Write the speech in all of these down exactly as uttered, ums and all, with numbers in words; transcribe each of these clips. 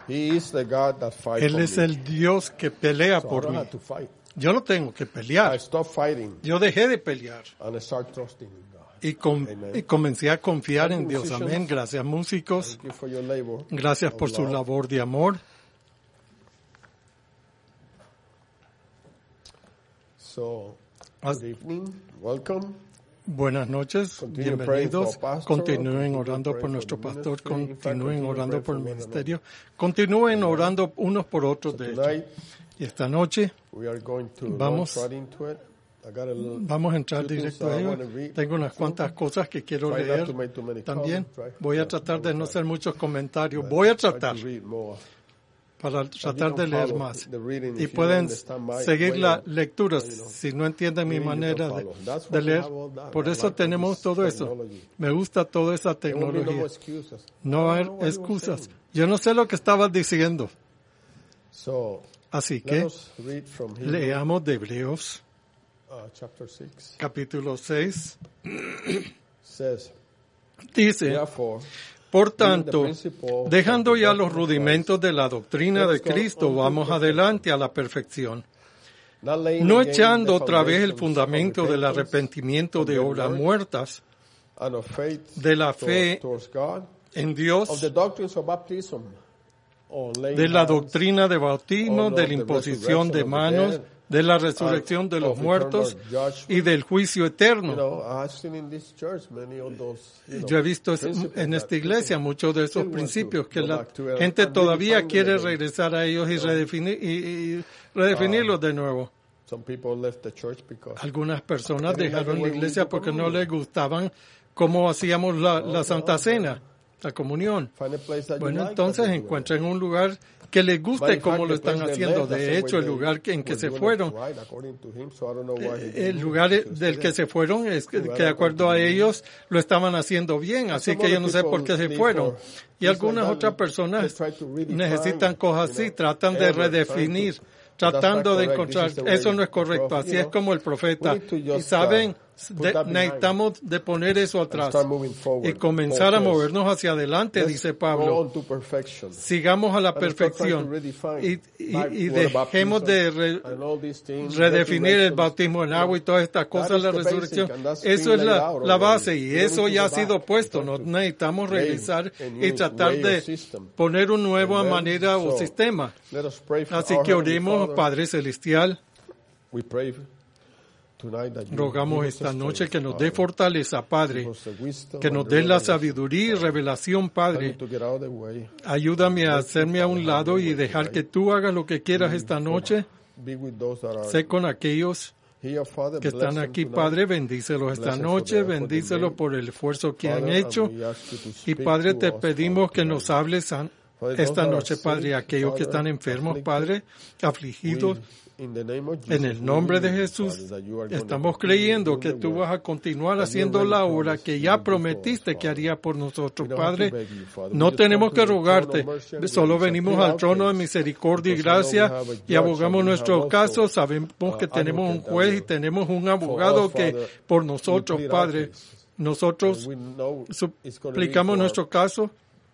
He is the God that fights Él for es me. el Dios que pelea So I por don't mí. have to fight. Yo no tengo que I pelear. stopped fighting Yo dejé de pelear and I start trusting in God. y, com- Amen. y comencé a confiar Thank en you, Dios. musicians. Amén. Gracias, músicos. Thank you for your labor. Gracias of por su love. labor de amor. So, As- good evening. Welcome. Buenas noches, Continue praying bienvenidos. for pastor, Continúen continue orando praying por for nuestro the pastor, ministry. In fact, continúen continue orando praying por for el one ministerio. Continúen orando unos por otros, So de hecho. tonight Y esta noche we are going to Vamos. launch right into it. I got a little, vamos a entrar few things directo a I ello. wanna read. Tengo unas cuantas cosas que quiero Try not leer to make too many también. comments, right? Voy a Yeah, tratar de we'll no try. hacer muchos comentarios. Voy a Try tratar to read more. para tratar de can leer follow más. the reading Y if you pueden understand my seguir way la of, lectura you know, si no entienden mi reading, you can manera de, follow. That's de why we leer. have all that. Por I eso like all tenemos this todo eso. technology. Me gusta toda esa There will be no tecnología. more excuses. No I hay don't know what you were excusas. saying. Yo no sé lo que estabas diciendo. So, Así let que us read from Hebrews, leamos de Hebreos, uh, chapter six. capítulo seis. Says, Dice, therefore, por tanto, dejando ya los rudimentos de la doctrina de Cristo, vamos adelante a la perfección, not laying no again echando the otra vez el foundations fundamento of del repentance arrepentimiento of de the obras works muertas and of faith de la toward- fe towards God, en of Dios, the doctrines of baptism, or laying de la hands, doctrina de bautismo, on de of la the imposición de resurrection of the manos, dead, de la resurrección de los of muertos eternal judgment. y del juicio You eterno. know, I've seen in this church many of those, you know, Yo he visto es- principles en that esta iglesia people muchos de esos still want to principios que go la back to it gente and todavía redefine them quiere again. regresar a ellos y, redefinir, y, y redefinirlos de nuevo. Some people left the church because Algunas personas They didn't like dejaron the la way we iglesia do porque no communion. les gustaban cómo hacíamos la, la Santa Cena, la comunión. find a place that you Bueno, like entonces that they do it. encuentran un lugar que les But guste in cómo fact, lo the place están they haciendo. left, that's De the hecho, way el lugar que- en que were se doing it fueron, right, according to him, so I don't know why he el didn't lugar move, because del he que did. se fueron es que, Sí, que de acuerdo a ellos lo estaban haciendo bien, así Some que yo other no sé por qué people se leave fueron. for Y things algunas like that, otras they personas try to redefine, necesitan cosas you así, know, tratan de error, trying redefinir, to- That's tratando not de correct. encontrar. This is the way Eso no es the correcto, prophet, así you es know. como el We profeta. need to Y just, saben, uh, put de- that behind necesitamos de poner eso and atrás start moving forward. y comenzar a Paul says, movernos hacia adelante, let's dice go Pablo. on to perfection. Sigamos a la And let's start trying to perfección redefine y, y, like y water dejemos baptism de re- and all these things, redefinir el resurrections. bautismo en agua y todas estas cosas, That is la the basic, resurrección. and that's Eso been es laid la, out la already. base y We don't eso need to ya ha go sido back. puesto. We No have to necesitamos lay regresar a new y tratar way or de system. poner una nueva Amen. manera o So, sistema. Let us pray for Así our que Heavenly oremos, Father. Padre Celestial. We pray tonight that you Rogamos give us esta the noche strength, que nos Father. dé fortaleza, Padre, Give us the wisdom que and nos the dé la revelation. sabiduría y revelación, Help me Padre. to get out of the way. Ayúdame a hacerme a un lado y dejar que tú hagas lo que quieras esta noche. Be with those that are Sé con aquellos here, Father. que Bless están them aquí, tonight. Padre, bendícelos esta Bless them for noche, the effort they bendícelos made. por el esfuerzo que han Father, hecho. and we ask you to Y speak Padre, to te us, pedimos Father, que tonight. nos hables an- Father, those esta that are noche, Padre, sick, aquellos que Father, están enfermos, afflicted, Padre, afligidos. we, in the name of Jesus, En el nombre de we believe, Jesús, Father, that you are going to estamos continue creyendo doing que the tú work vas a continuar that you haciendo already la obra promised que you ya would do for us, prometiste que Father. haría por nosotros, We don't have to Padre. beg you, Father. We No just come tenemos to que the throne of rogarte, mercy and solo grace and venimos plead al our trono de case. misericordia y Because we know gracia we have a y judge abogamos and we nuestros have casos. also, Sabemos que uh, tenemos un advocate that juez y will- tenemos un for abogado us, que Father, por we nosotros, plead our Padre, case. nosotros And we know it's gonna be suplicamos for nuestro caso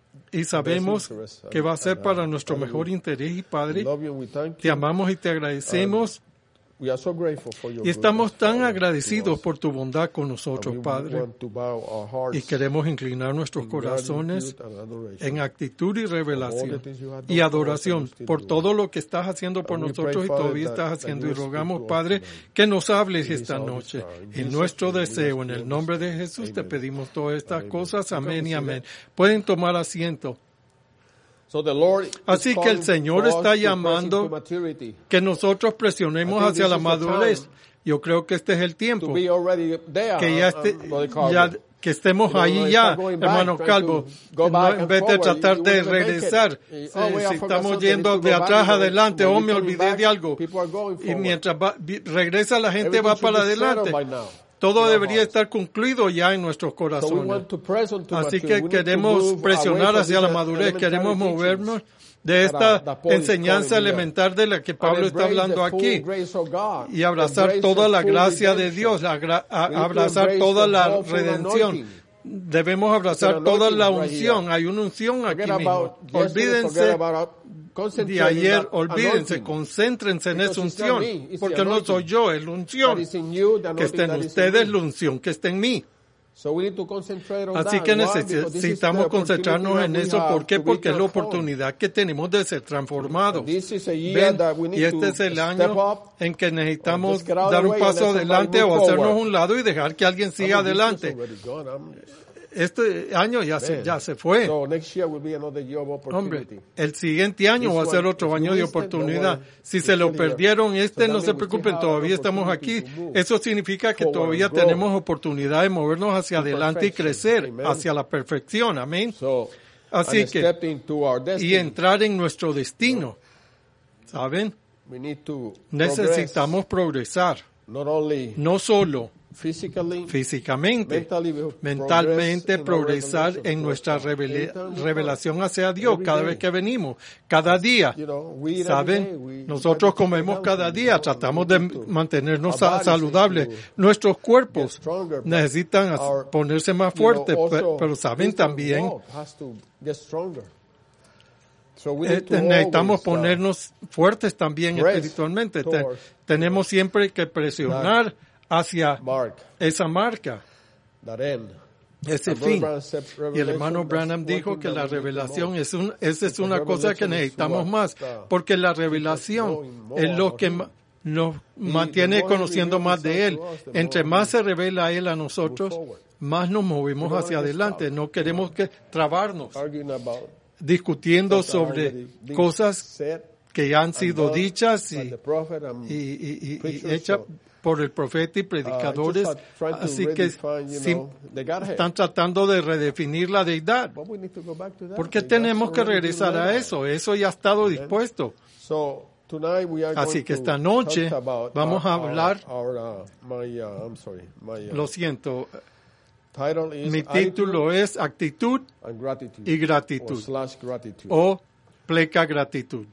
y sabemos interest, que va a ser and, uh, para nuestro Father, mejor we- interés y We Padre, love you and we thank te you. amamos y te agradecemos. We are so grateful for your Y estamos goodness, tan Father, agradecidos to us. por tu bondad con And nosotros, we Padre, want to bow our hearts y queremos inclinar nuestros in corazones gratitude and adoration. en actitud y For all revelación the things you have done y for us adoración and still por do. todo lo que estás haciendo por And we nosotros pray, y Father, todavía that- estás that haciendo you y will speak rogamos, to us Padre, tonight. que nos hables It is esta our noche. desire. In En Jesus' nuestro name we deseo, ask en you el this. nombre de Jesús, te Amen. pedimos todas estas Amen. cosas. You can Amén y see amén. that. Pueden tomar asiento. So the Lord is Así que el calling Señor for us está to press llamando into maturity, Que nosotros presionemos I think hacia this la is the madurez. time Yo creo que este es el to tiempo. be already there, Que ya, uh, esté, um, Brother Carver. ya que estemos You know, ahí no ya, estar going back, hermano trying Calvo, to go no, back en and vez de forward, tratar you de wouldn't make it. regresar. Eh, Eh, oh, wait, I si forgot estamos something, yendo need to de go back, atrás you know, adelante, when oh, you're me coming olvidé back, de algo. people are going Y forward. mientras va- vi- regresa la gente Everything va should para be settled adelante. by now. Todo In our debería hearts. estar concluido ya en nuestros So we corazones. want to press on to Así maturity. que We need to queremos move presionar away hacia from la these madurez, elementary queremos teachings movernos de that, uh, esta that Paul is enseñanza calling here. elemental de la que And Pablo está embrace hablando the full aquí grace of God. y abrazar Embrace toda the la full gracia de redemption. Dios, la gra- a- We need to abrazar embrace toda the la powerful redención, anointing. debemos abrazar toda la unción. Hay una unción aquí mismo. Olvídense de ayer, olvídense, concéntrense en esa unción, porque no soy yo, es la unción que está en ustedes, la unción que está en mí. Así que necesitamos concentrarnos en eso. ¿Por qué? Porque es la oportunidad que tenemos de ser transformados. ¿Ven? Y este es el año en que necesitamos dar un paso adelante o hacernos a un lado y dejar que alguien siga adelante. Este año ya se, ya se fue. Hombre, el siguiente año va a ser otro año de oportunidad. Si se lo perdieron este, no se preocupen, todavía estamos aquí. Eso significa que todavía tenemos oportunidad de movernos hacia adelante y crecer hacia la perfección. Amén. Así que, y entrar en nuestro destino. ¿Saben? Necesitamos progresar. No solo físicamente, mentalmente progresar en nuestra revelación hacia Dios cada vez que venimos, cada día. ¿Saben? Nosotros comemos cada día, tratamos de mantenernos saludables. Nuestros cuerpos necesitan ponerse más fuertes, pero, pero saben también, este, necesitamos ponernos fuertes también espiritualmente. Te, tenemos siempre que presionar hacia esa marca, ese fin. Y el hermano Branham dijo que la revelación es un, esa es una cosa que necesitamos más, porque la revelación es lo que nos mantiene conociendo más de Él. Entre más se revela Él a nosotros, más nos movemos hacia adelante. No queremos que trabarnos discutiendo sobre cosas que ya han sido dichas y, y, y, y, y hechas por el profeta y predicadores, uh, así que si están tratando de redefinir la deidad. ¿Por qué tenemos que regresar a eso? Eso ya ha estado dispuesto. Así que esta noche vamos a hablar, lo siento, mi título es Actitud y Gratitud, o pleca gratitud.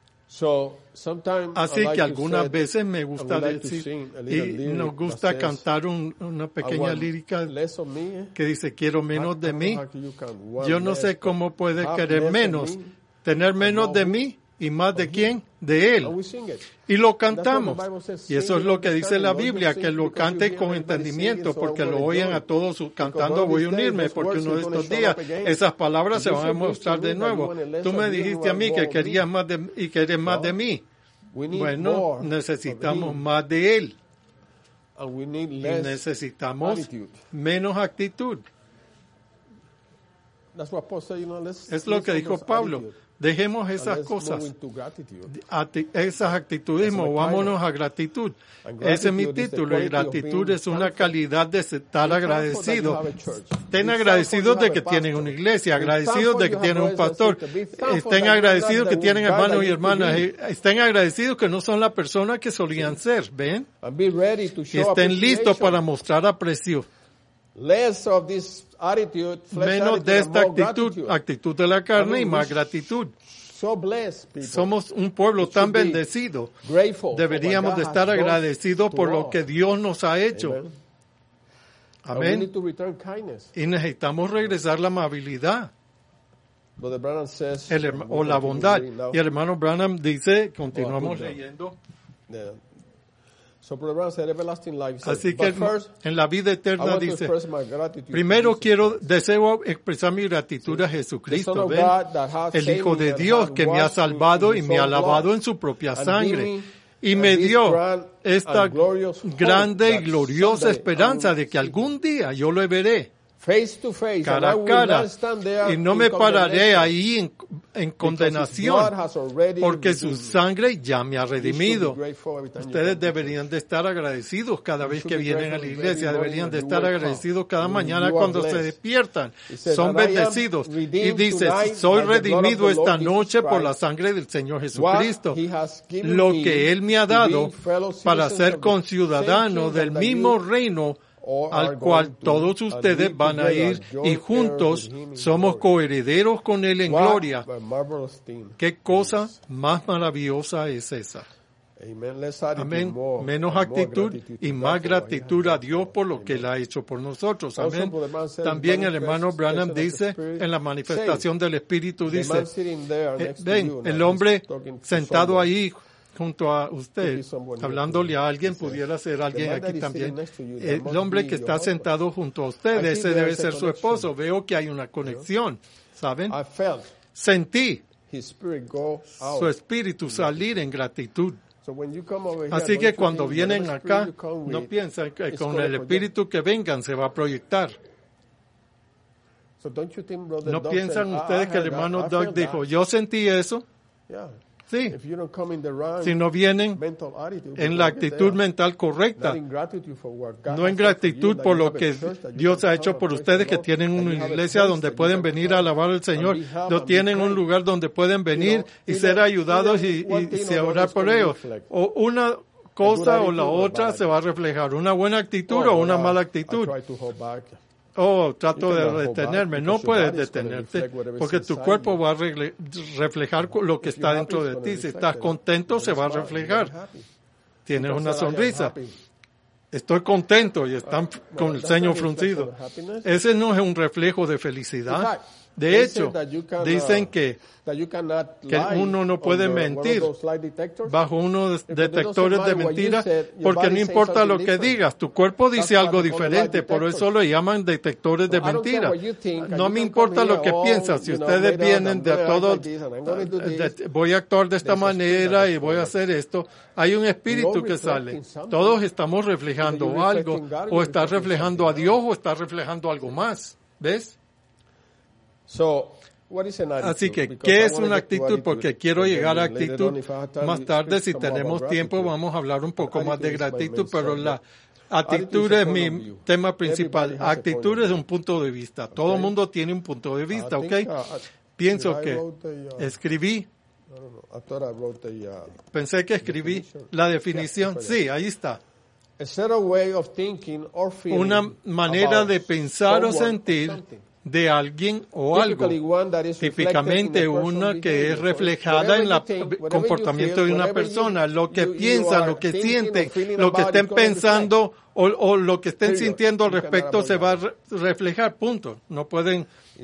Así que algunas veces me gusta decir, y nos gusta cantar un, una pequeña lírica que dice, quiero menos de mí. Yo no sé cómo puedes querer menos, tener menos de mí y más de quién, de Él. Y lo cantamos. Y eso es lo que dice la Biblia, que lo canten con entendimiento, porque lo oyen a todos cantando, voy a unirme, porque uno de estos días esas palabras se van a mostrar de nuevo. Tú me dijiste a mí que querías más de, y querés más de mí. Bueno, necesitamos más de Él. Y necesitamos menos actitud. Es lo que dijo Pablo. Dejemos esas cosas, esas actitudes, movámonos a gratitud. Ese es mi título, y gratitud es una calidad de estar agradecido. Estén agradecidos de que tienen una iglesia, agradecidos de que tienen un pastor, estén agradecidos que tienen hermanos y hermanas, estén agradecidos que no son la persona que solían ser, ¿ven? Y estén listos para mostrar aprecio. Menos de esta actitud, actitud de la carne, y más gratitud. Somos un pueblo tan bendecido. Deberíamos de estar agradecidos por lo que Dios nos ha hecho. Amén. Y necesitamos regresar la amabilidad el, o la bondad. Y el hermano Branham dice, continuamos leyendo. Así que en la vida eterna dice, primero quiero, deseo expresar mi gratitud a Jesucristo, ¿ven? El Hijo de Dios que me ha salvado y me ha lavado en su propia sangre. Y me dio esta grande y gloriosa esperanza de que algún día yo lo veré cara a cara, y no me pararé ahí en, en condenación, porque su sangre ya me ha redimido. Ustedes deberían de estar agradecidos cada vez que vienen a la iglesia, deberían de estar agradecidos cada mañana cuando se despiertan. Son bendecidos. Y dice, soy redimido esta noche por la sangre del Señor Jesucristo, lo que Él me ha dado para ser conciudadano del mismo reino al cual todos ustedes van a ir, y juntos somos coherederos con Él en gloria. ¿Qué cosa más maravillosa es esa? Amén. Menos actitud y más gratitud a Dios por lo que Él ha hecho por nosotros. Amén. También el hermano Branham dice, en la manifestación del Espíritu, dice, eh, ven, el hombre sentado ahí junto a usted, hablándole a alguien, pudiera ser alguien aquí también. El hombre que está sentado junto a usted, ese debe ser su esposo. Veo que hay una conexión, ¿saben? Sentí su espíritu salir en gratitud. Así que cuando vienen acá, no piensan que con el espíritu que vengan se va a proyectar. ¿No piensan ustedes que el hermano Doug dijo, yo sentí eso? Sí, si no vienen en la actitud mental correcta, no en gratitud por lo que Dios ha hecho por ustedes, que tienen una iglesia donde pueden venir a alabar al Señor, no tienen un lugar donde pueden venir y ser ayudados y, y, y se orar por ellos. O una cosa o la otra se va a reflejar, una buena actitud o una mala actitud. Oh, trato de detenerme. No puedes detenerte porque tu cuerpo va a reflejar lo que está dentro de ti. Si estás contento, se va a reflejar. Tienes una sonrisa. Estoy contento y están con el ceño fruncido. Ese no es un reflejo de felicidad. De hecho, dicen que, que uno no puede mentir bajo unos detectores de mentiras porque no importa lo que digas, tu cuerpo dice algo diferente, por eso lo llaman detectores de mentiras. No me importa lo que piensas, si ustedes vienen de todo, de, voy a actuar de esta manera y voy a hacer esto, hay un espíritu que sale. Todos estamos reflejando algo, o estás reflejando a Dios o estás reflejando algo más, ¿ves? Así que, ¿qué es una actitud? Porque quiero llegar a actitud más tarde. Si tenemos tiempo, vamos a hablar un poco más de gratitud, pero la actitud es mi tema principal. Actitud es un punto de vista. Todo el mundo tiene un punto de vista, ¿ok? Pienso que escribí. Pensé que escribí la definición. Sí, ahí está. Una manera de pensar o sentir de alguien o algo, típicamente una que es reflejada en el comportamiento de una persona, lo que piensa, lo que siente, lo que estén pensando o, o lo que estén sintiendo al respecto se va a re- reflejar, punto. No pueden...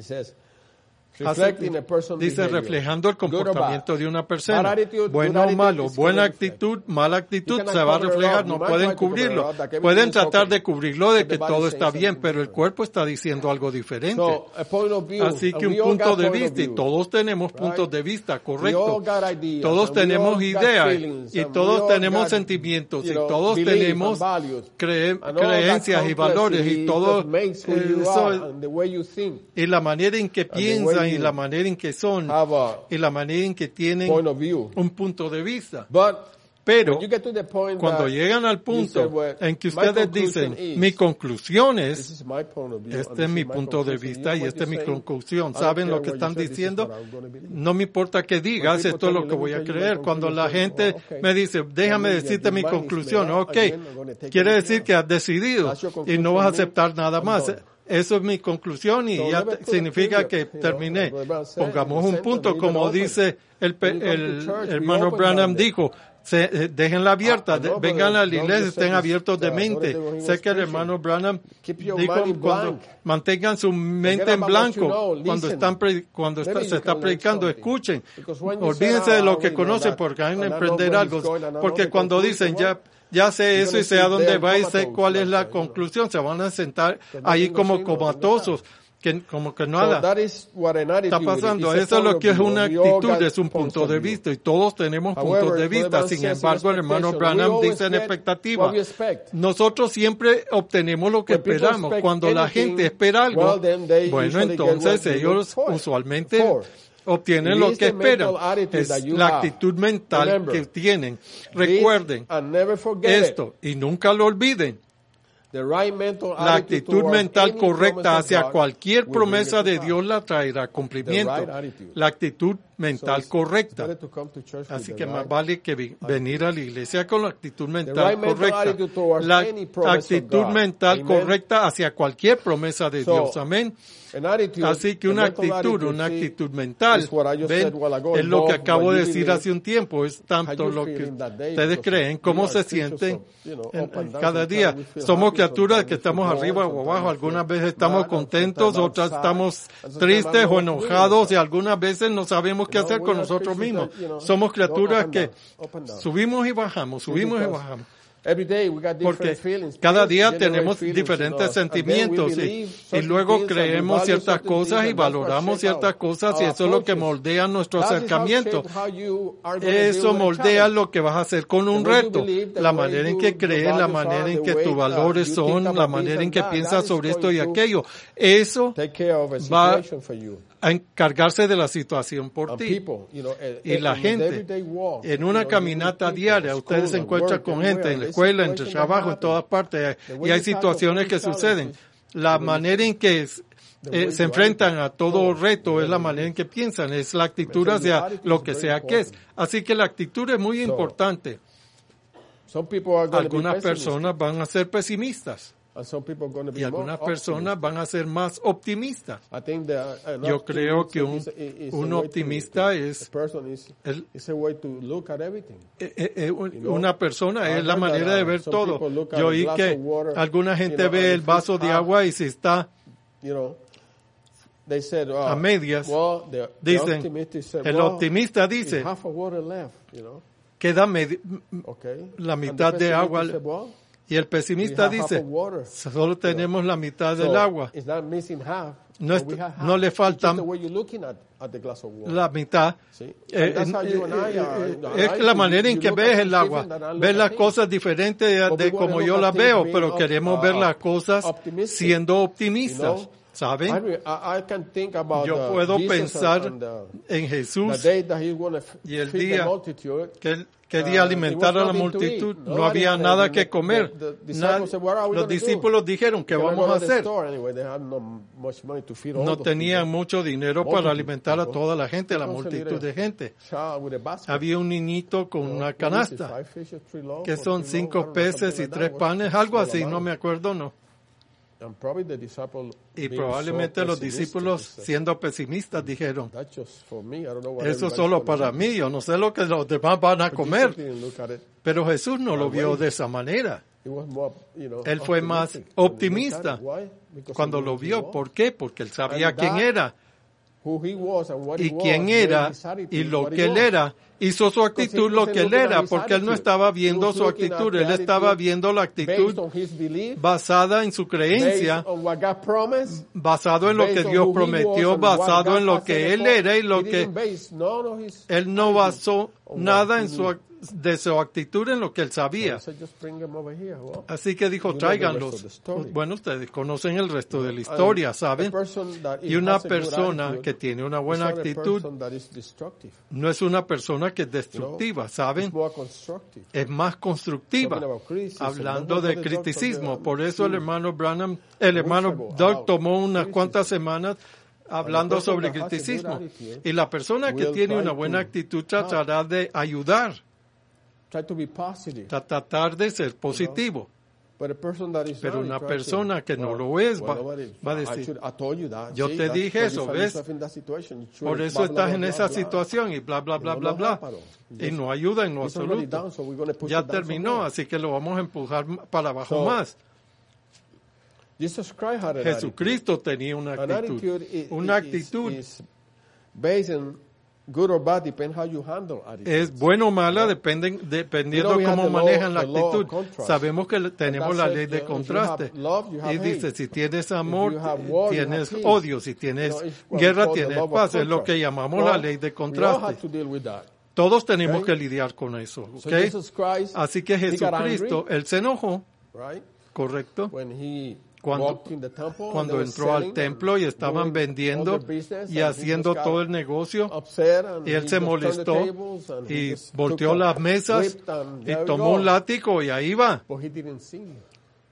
Hace, dice reflejando el comportamiento de una persona, bueno o malo, buena actitud, mala actitud, se va a reflejar, no pueden cubrirlo, pueden tratar de cubrirlo de que todo está bien, pero el cuerpo está diciendo algo diferente. Así que un punto de vista, y todos tenemos puntos de vista, correcto, todos tenemos ideas, y todos tenemos sentimientos, y todos tenemos cre- creencias y valores, y todo eso, y la manera en que piensan, y la manera en que son, y la manera en que tienen un punto de vista. Pero cuando llegan al punto en que ustedes dicen, mi conclusión es, este es mi punto de vista y esta es mi conclusión, ¿saben lo que están diciendo? No me importa qué digas, esto es lo que voy a creer. Cuando la gente me dice, déjame decirte mi conclusión, ok, quiere decir que has decidido y no vas a aceptar nada más. Eso es mi conclusión y ya te, significa que terminé. Pongamos un punto, como dice el, el, el hermano Branham dijo, se, eh, déjenla abierta, de, vengan a la iglesia, estén abiertos de mente. Sé que el hermano Branham dijo, cuando mantengan su mente en blanco, cuando están pre, cuando está, se está predicando, escuchen, olvídense de lo que conocen porque van a emprender algo, porque cuando dicen ya ya sé eso y sé a dónde va y sé cuál es la conclusión, se van a sentar ahí como comatosos, que como que nada está pasando. Eso es lo que es una actitud, es un punto de vista, y todos tenemos puntos de vista. Sin embargo, el hermano Branham dice en expectativa, nosotros siempre obtenemos lo que esperamos. Cuando la gente espera algo, bueno, entonces ellos usualmente obtienen lo que esperan. Es la actitud mental que tienen. Recuerden esto y nunca lo olviden. La actitud mental correcta hacia cualquier promesa de Dios la traerá cumplimiento. La actitud mental correcta. Así que más vale que venir a la iglesia con la actitud mental correcta. La actitud mental correcta hacia cualquier promesa de Dios. Amén. Así que una actitud, una actitud mental, ¿ven? Es lo que acabo de decir hace un tiempo, es tanto lo que ustedes creen, cómo se sienten en, en cada día. Somos criaturas que estamos arriba o abajo, algunas veces estamos contentos, otras estamos tristes o enojados y algunas veces no sabemos qué hacer con nosotros mismos. Somos criaturas que subimos y bajamos, subimos y bajamos. Porque cada día tenemos diferentes sentimientos y, y luego creemos ciertas cosas y valoramos ciertas cosas y eso es lo que moldea nuestro acercamiento. Eso moldea lo que vas a hacer con un reto. La manera en que crees, la manera en que tus valores son, la manera en que piensas sobre esto y aquello. Eso va a encargarse de la situación por ti. Y la gente, en una caminata diaria, ustedes se encuentran con gente en la escuela, en el trabajo, en todas partes, y hay situaciones que suceden. La manera en que eh, se enfrentan a todo reto es la manera en que piensan, es la actitud hacia lo que sea que es. Así que la actitud es muy importante. Algunas personas van a ser pesimistas. Y algunas personas van a ser más optimistas. Yo creo que un, un optimista es el, eh, eh, una persona es la manera de ver todo. Yo oí que alguna gente ve el vaso de agua y si está a medias, dicen, el optimista dice, queda medi- la mitad de agua. Y el pesimista dice, solo tenemos la mitad del agua. No, es, no le falta la mitad. Eh, eh, eh, es la manera en que ves el agua. Ves las cosas diferentes de, de como yo las veo, pero queremos ver las cosas siendo optimistas. ¿Saben? Yo puedo pensar en Jesús y el día que él quería alimentar a la multitud, no había nada que comer. Los discípulos dijeron, ¿qué vamos a hacer? No tenían mucho dinero para alimentar a toda la gente, a la multitud de gente. Había un niñito con una canasta, que son cinco peces y tres panes, algo así, no me acuerdo, no. Y probablemente los discípulos, siendo pesimistas, dijeron, eso es solo para mí, yo no sé lo que los demás van a comer. Pero Jesús no lo vio de esa manera. Él fue más optimista cuando lo vio. ¿Por qué? Porque él sabía quién era. Y quién era y lo que él era. Hizo su actitud lo que él era, porque él no estaba viendo su actitud, él estaba viendo la actitud basada en su creencia, basado en lo que Dios prometió, basado en lo que él era y lo que él no basó nada en su de su actitud en lo que él sabía. Así que dijo, tráiganlos. Bueno, ustedes conocen el resto de la historia, ¿saben? Y una persona que tiene una buena actitud no es una persona que es destructiva, ¿saben? Es más constructiva. Hablando de criticismo, por eso el hermano Branham, el hermano Doug tomó unas cuantas semanas hablando sobre criticismo. Y la persona que tiene una buena actitud tratará de ayudar. Tratar de ser positivo. Pero una persona que no lo es va, va a decir, yo te dije eso, ¿ves? Por eso estás en esa situación y bla, bla, bla, bla, bla. Y no ayuda en lo absoluto. Ya terminó, así que lo vamos a empujar para abajo más. Jesucristo tenía una actitud. Una actitud good or bad, depend how you handle attitude. Es bueno o mala, dependen, dependiendo de cómo manejan la actitud. Sabemos que tenemos la ley de contraste. Y dice, si tienes amor, tienes odio. Si tienes guerra, tienes paz. Es lo que llamamos la ley de contraste. Todos tenemos que lidiar con eso. ¿Okay? Así que Jesucristo, Él se enojó. ¿Correcto? Cuando, cuando entró al templo y estaban vendiendo y haciendo todo el negocio, y él se molestó y volteó las mesas y tomó un látigo y ahí va.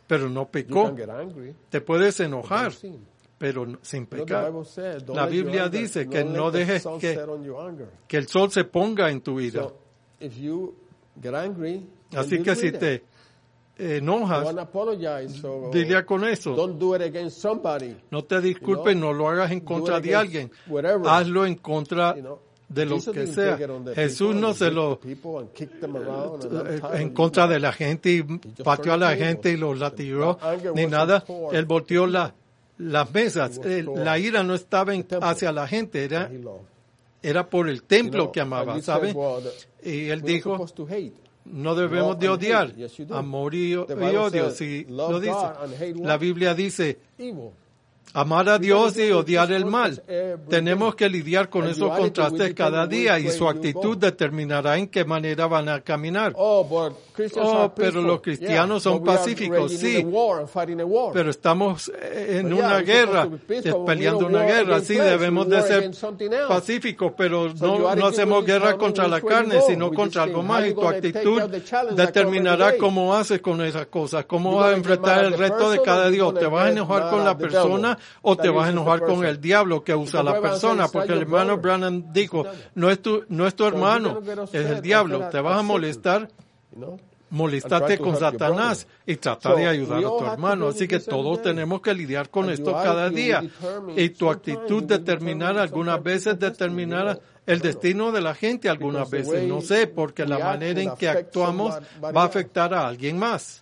pero no You pecó. can get angry, Te puedes enojar, but don't sin. pero no- sin You know, the pecar. Bible says, don't La let your Biblia anger- dice don't que let no the dejes sun que, set on your anger. que el sol se ponga en tu ira. So, if you get angry, then Así deal que si with it. te enojas, Don't apologize, so lidia con eso. don't do it against somebody. No te disculpes, You know, no lo hagas en do contra it de against alguien. whatever. Hazlo en contra You know, de lo Jesus que didn't sea. take it on the Jesús people no and se beat lo the people and kick them around and I'm eh, tired en of contra you. de la gente y pateó a la gente y los latigó, anger ni wasn't nada. toward Él volteó la, las mesas. It was Eh, toward La ira no estaba en- the temple hacia la gente, era, that he loved. era por el You templo know, que and amaba, you ¿sabe? said, well, the- Y él we're not dijo, supposed to hate. no debemos Love de and odiar, hate. Yes, you do. amor y, The y Bible odio, says, sí, love lo dice. God and hate what? La Biblia dice, Evil. amar a Dios y odiar el This mal. one is every Tenemos que lidiar con And esos your attitude will contrastes depend cada on día which y way su you actitud go. determinará en qué manera van a caminar. Oh, but Christians Oh, are pero peaceful. los cristianos Yeah, son but we are pacíficos, raging in sí. a war and fighting a war. Pero estamos eh, en But una yeah, we're guerra, supposed to be peaceful, eh, but we peleando don't una war guerra. against Sí, flesh, debemos we de war ser against something else. pacíficos, pero So no, your no attitude hacemos will guerra determine contra la which way you carne, go sino with contra this algo thing. más. How Y you tu gonna take actitud out the challenge that come determinará every day? cómo haces con esas cosas, cómo You vas a gonna get enfrentar mad el at the resto de person, cada or you día. O gonna te vas a get enojar mad con la at the persona devil o that te vas a uses the enojar con person? el diablo que usa a la Because Branham persona. says, Porque el "It's not your hermano brother." Branham dijo, It's not. no es tu, no es tu So you're hermano, gonna get es upset el diablo. and Te vas a upset. molestar. You know? Molestarte to con help your Satanás brother. y tratar So, de ayudar we a all tu have to hermano. deal Así with que this every todos day. tenemos que lidiar con And esto your cada attitude día. will determine Y tu sometimes actitud will determinará, determine algunas sometimes veces people's destiny, determinará you know. el I don't know. destino de la gente algunas Because the veces. No way sé, porque la we act manera en will que affect actuamos somebody va a else. afectar a alguien más.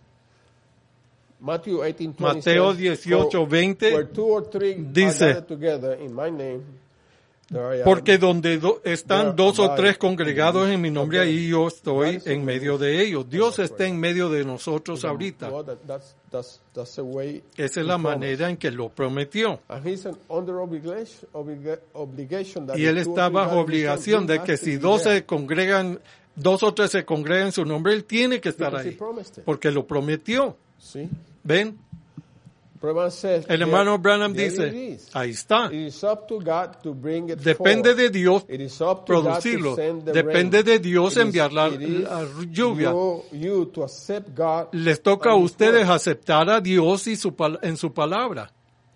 Matthew eighteen, twenty Mateo says, dieciocho, "For veinte where two or three are dice, gathered together in my name, there I am." Porque donde do- There están dos o am I tres in congregados the en mi midst nombre, of them. ahí yo estoy That is en the medio way de ellos. Dios we está pray. en medio de nosotros ahorita. Well, that- that's, that's, that's the way Esa es he la promised. manera en que lo prometió. And he's an under obligation, obliga- obligation that Y if él two or está three bajo gather in his obligación name, de he que has to si be dos there. se congregan, dos o tres se congregan en su nombre, él tiene que estar Because he ahí. promised it. Porque lo prometió. See? ¿Ven? Branham says, El hermano there- Branham there dice, it is. ahí está. It is up to God to bring it Depende forth. de Dios It is up to God to producirlo. send the Depende rain. de Dios It is- enviar la, it is la lluvia. You, you to accept God Les toca a and His ustedes word. aceptar a Dios y su, pal- en su palabra.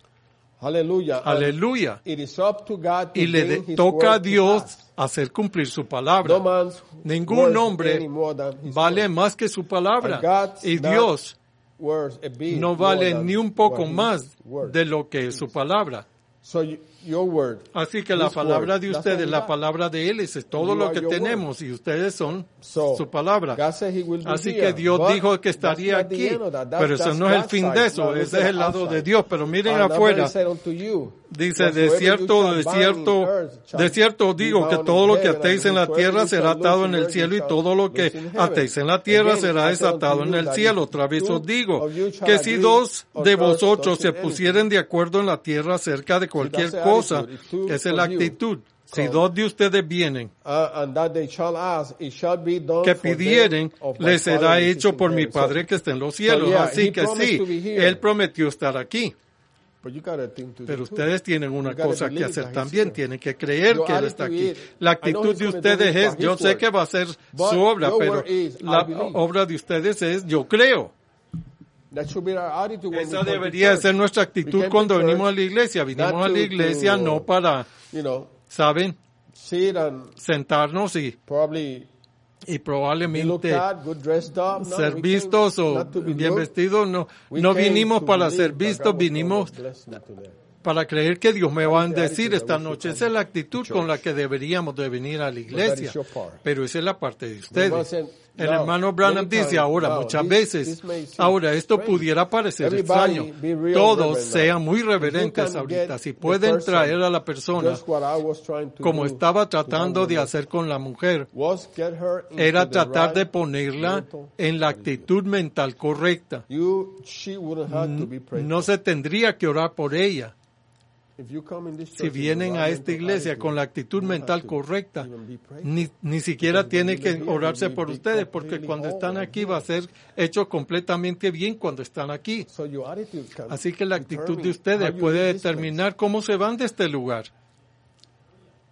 Hallelujah. Aleluya. It is up to God to Y le bring de- His toca a word to Dios pass. hacer cumplir su No palabra. man's Ningún words hombre any more than His vale word. más que su palabra. And God's Y not Dios words a bit no more vale than ni un poco what His más word de lo que es su palabra. So you, your word. Así que la His palabra word, de that's ustedes, all la God. palabra de Él es todo you lo are que your tenemos y ustedes son So, su palabra. God said He will be Así here, que Dios but dijo que that's estaría not the aquí, end of that. That's- pero eso that's no es el God's fin side. de eso, Now look ese at es el lado outside. de Dios. Pero miren And afuera, I said unto you, dice, whatsoever de you cierto, shall de bind in cierto, earth shall de cierto be digo que bound todo in lo que heaven, atéis and en la whatsoever tierra you será shall atado loose en in el earth, cielo you y shall todo lo que loose in heaven. atéis en la tierra Again, será I said unto desatado en you el that cielo. if Otra vez two os digo of you shall que si agree dos on de earth vosotros se touching pusieren de acuerdo en la tierra acerca de cualquier the cosa, attitude. If two esa es la of you actitud. Si come, dos de ustedes vienen Uh, and that they shall ask, it shall be done que for them pidieren, of my les será Father which is hecho in por mi heaven. So- Padre que está en los cielos. yeah, Así he que promised sí, to be here. Él prometió estar aquí. But you got a thing to Pero do too. ustedes tienen una You gotta cosa que believe hacer that he's también, here. tienen que creer Your que Él está attitude aquí. is, La I know actitud he's de gonna do ustedes it es, by yo his sé word. que va a ser But su obra, your pero word is, I la believe. obra de ustedes es, yo creo. That should be our attitude when we Esa come to debería church. ser nuestra We actitud came to cuando church, venimos a la iglesia. Vinimos not a la to- iglesia to, no para, You know, ¿saben? sit and Sentarnos y, probably y be looked probablemente at, good dressed up. No, ser we vistos came o not to be bien looked. vestidos. No, We no came vinimos to para believe ser that vistos, God was vinimos gonna bless me today. para creer que Dios me va a That is the decir attitude esta that we noche. should Esa es la come actitud to con la church. que deberíamos de venir a la But that iglesia. is your part. Pero esa es la parte de Brother ustedes. said, El now, hermano Branham many dice times, ahora, now, muchas this- veces, this may seem ahora esto strange. pudiera parecer Everybody extraño. be real Todos reverent now. sean muy If you reverentes can ahorita. get Si the pueden person traer a la persona, just what I was trying to como do estaba to tratando de handle hacer con la mujer, was get her into era the tratar right de ponerla mental en la actitud mental correcta. You, she wouldn't have to be prayed No for. se tendría que orar por ella. If you come in this Si church with the vienen right a esta mental iglesia attitude, con la actitud you don't mental have to correcta, even be prayed ni, ni siquiera Because tiene when you que live here, orarse you por be ustedes, porque completely cuando whole están and aquí healed. va a ser hecho completamente bien cuando están aquí. So your attitude can Así que la actitud de determine ustedes how you puede leave this determinar cómo se van de este lugar. place.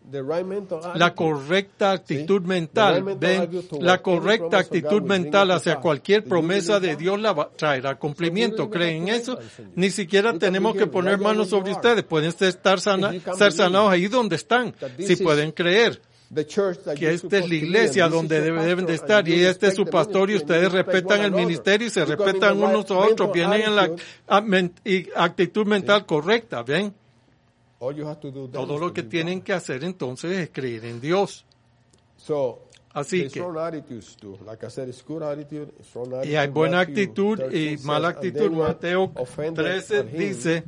la correcta actitud mental, ven, la correcta actitud mental hacia cualquier promesa de Dios la va, traerá cumplimiento. ¿Creen en eso? Ni siquiera tenemos que poner manos sobre ustedes. Pueden estar sana, ser sanados ahí donde están, si pueden creer que esta es la iglesia donde deben de estar y este es su pastor y ustedes respetan el ministerio y se respetan unos a otros, vienen en la actitud mental correcta, ¿ven? Todo lo que tienen que hacer entonces es creer en Dios. Así que, y hay buena actitud y mala actitud. Mateo trece dice,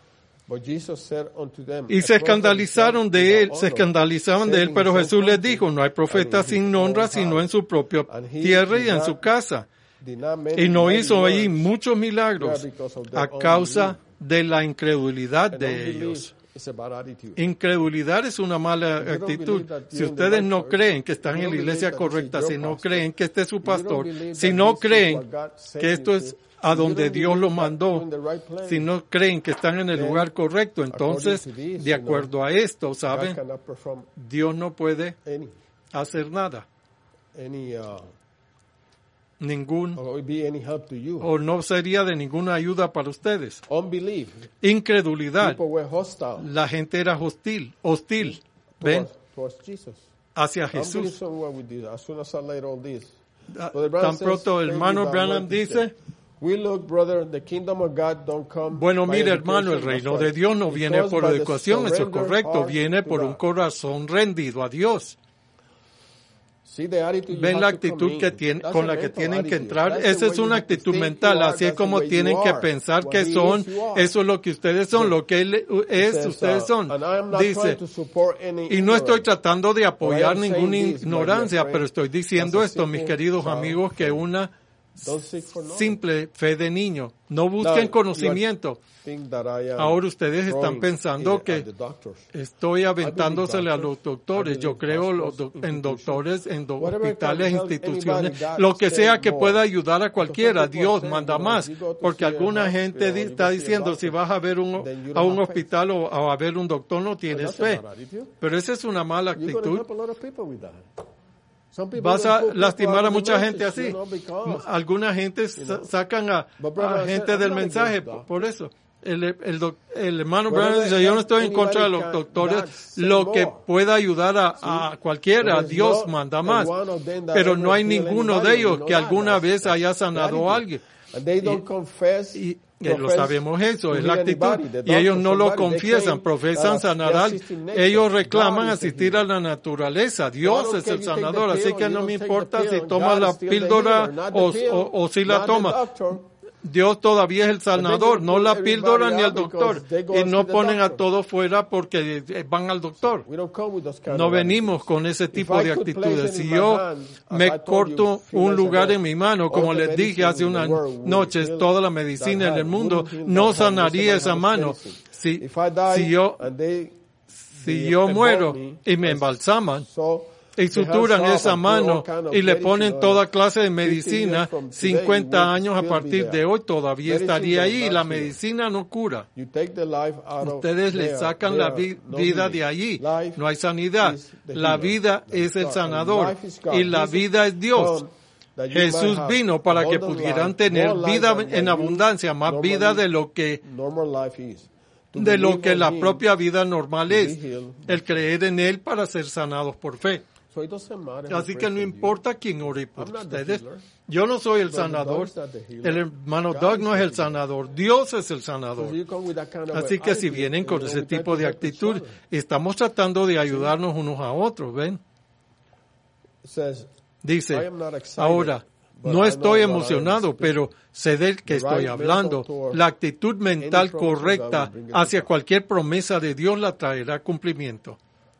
y se escandalizaron de él, se escandalizaban de él, pero Jesús les dijo, no hay profeta sin honra sino en su propia tierra y en su casa. Y no hizo ahí muchos milagros a causa de la incredulidad de ellos. Incredulidad es una mala actitud. Si ustedes no creen que están en la iglesia correcta, si no creen que este es su pastor, si no creen que esto es a donde Dios los mandó, si no creen que están en el lugar correcto, entonces, de acuerdo a esto, ¿saben? Dios no puede hacer nada. Ningún, o no sería de ninguna ayuda para ustedes. Incredulidad. La gente era hostil, hostil, ¿ven? Hacia Jesús. Tan pronto el hermano Branham dice, bueno, mire hermano, el reino de Dios no viene por educación, eso es correcto, viene por un corazón rendido a Dios. Ven la actitud que tiene, con la que tienen que entrar. Esa es una actitud mental. Así es como tienen que pensar que son. Eso es lo que ustedes son. Lo que él es, ustedes son. Dice, y no estoy tratando de apoyar ninguna ignorancia, pero estoy diciendo esto, mis queridos amigos, que una simple fe de niño. No busquen conocimiento. Ahora ustedes están pensando que estoy aventándosele a los doctores. Yo creo los do- en doctores, en do- hospitales, instituciones, lo que sea que pueda ayudar a cualquiera. Dios manda más, porque alguna gente di- está diciendo si vas a ver un, a un hospital o a, a ver un doctor no tienes fe. Pero esa es una mala actitud. Vas a lastimar a mucha gente así. Alguna gente sa- sacan a, a gente del mensaje por eso. El, el, doc, el hermano Branham dice, yo no estoy en contra de los doctores, lo que pueda ayudar a, a cualquiera, Dios manda más, pero no hay ninguno de ellos que alguna vez haya sanado a alguien. Y, y, y lo sabemos eso, es la actitud, y ellos no lo confiesan, profesan sanar a alguien, ellos reclaman asistir a la naturaleza, Dios es el sanador, así que no me importa si tomas la píldora o, o, o si la tomas. Dios todavía es el sanador, no la píldora ni el doctor. Y no ponen a todos fuera porque van al doctor. No venimos con ese tipo de actitudes. Si yo me corto un lugar en mi mano, como les dije hace unas noches, toda la medicina en el mundo no sanaría esa mano. Si, si yo, si yo muero y me embalsaman, y suturan esa mano y le ponen toda clase de medicina, cincuenta años a partir de hoy todavía estaría ahí. La medicina no cura. Ustedes le sacan la vi- vida de allí. No hay sanidad. La vida es el sanador y la vida es Dios. Jesús vino para que pudieran tener vida en abundancia, más vida de lo que de lo que la propia vida normal es. El creer en Él para ser sanados por fe. Así que no importa quién ore por ustedes. Yo no soy el sanador. El hermano Doug no es el sanador. Dios es el sanador. Así que si vienen con ese tipo de actitud, estamos tratando de ayudarnos unos a otros, ¿ven? Dice, ahora, no estoy emocionado, pero sé de qué estoy hablando. La actitud mental correcta hacia cualquier promesa de Dios la traerá cumplimiento.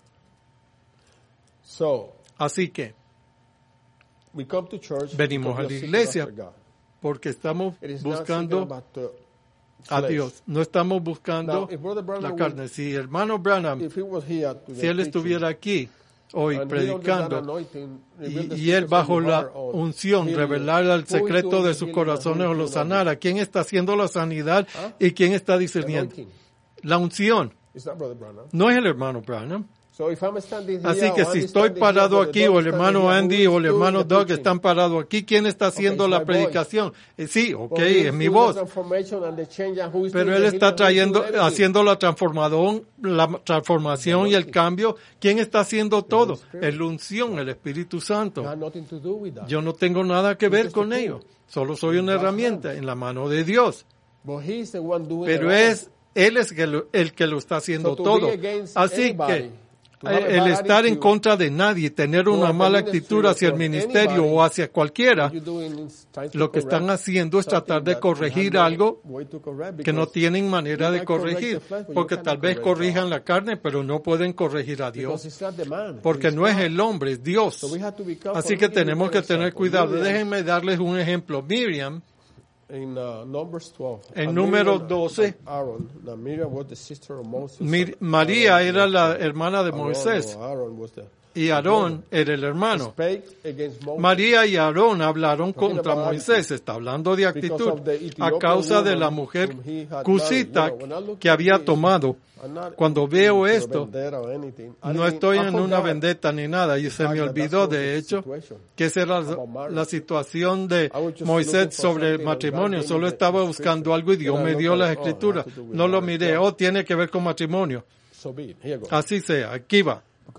Así que venimos a la iglesia porque estamos buscando a Dios. No estamos buscando la carne. Si hermano Branham, si él estuviera aquí hoy predicando y, y él bajo la unción revelara el secreto de sus corazones o lo sanara, ¿quién está haciendo la sanidad y quién está discerniendo? La unción. No es el hermano Branham. Así que si estoy parado aquí, o el hermano Andy o el hermano Doug están parados aquí, ¿quién está haciendo la predicación? Eh, sí, ok, es mi voz. Pero él está trayendo, haciendo la transformación, la transformación y el cambio. ¿Quién está haciendo todo? Es la unción, el Espíritu Santo. Yo no tengo nada que ver con ello. Solo soy una herramienta en la mano de Dios. Pero es, Él es el que lo está haciendo todo. Así que el estar en contra de nadie, tener una mala actitud hacia el ministerio o hacia cualquiera, lo que están haciendo es tratar de corregir algo que no tienen manera de corregir, porque tal vez corrijan la carne, pero no pueden corregir a Dios, porque no es el hombre, es Dios. Así que tenemos que tener cuidado. Déjenme darles un ejemplo. Miriam, In, uh, Numbers twelve. En número doce, Aaron, now Miriam was the sister of Moses. Mir, María era la hermana de Moisés. Aaron was the, y Aarón era el hermano. María y Aarón hablaron contra Moisés. Está hablando de actitud a causa de la mujer cusita que había tomado. Cuando veo esto, no estoy en una vendetta ni nada, y se me olvidó, de hecho, que esa era la, la situación de Moisés sobre el matrimonio. Solo estaba buscando algo y Dios me dio las escrituras. No lo miré. Oh, tiene que ver con matrimonio. Así sea. Aquí va.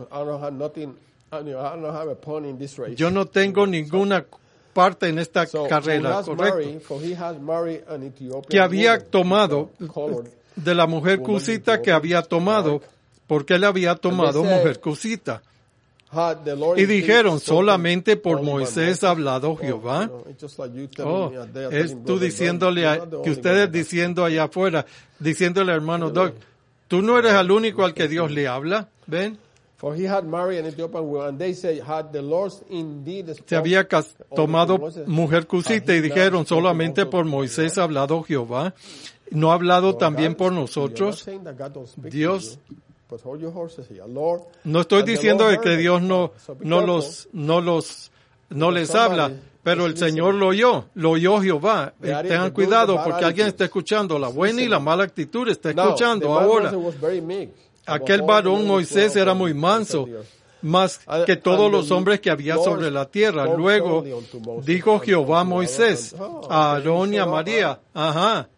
Yo no tengo ninguna parte en esta carrera, correcto. Que había tomado de la mujer cusita que había tomado, porque él había tomado mujer cusita. Y dijeron, solamente por Moisés ha hablado Jehová. Oh, es tú diciéndole, a, que ustedes diciendo allá afuera, diciéndole al hermano Doug, tú no eres el único al que Dios le habla, ¿ven? Se había tomado mujer cusita y dijeron, solamente por Moisés ha hablado Jehová. ¿No ha hablado también por nosotros? Dios, no estoy diciendo de que Dios no, no los, no los, no les habla, pero el Señor lo oyó, lo oyó Jehová. Y tengan cuidado porque alguien está escuchando la buena y la mala actitud, está escuchando ahora. Aquel varón Moisés era muy manso, más que todos los hombres que había sobre la tierra. Luego dijo Jehová a Moisés, a Aarón y a María, ajá.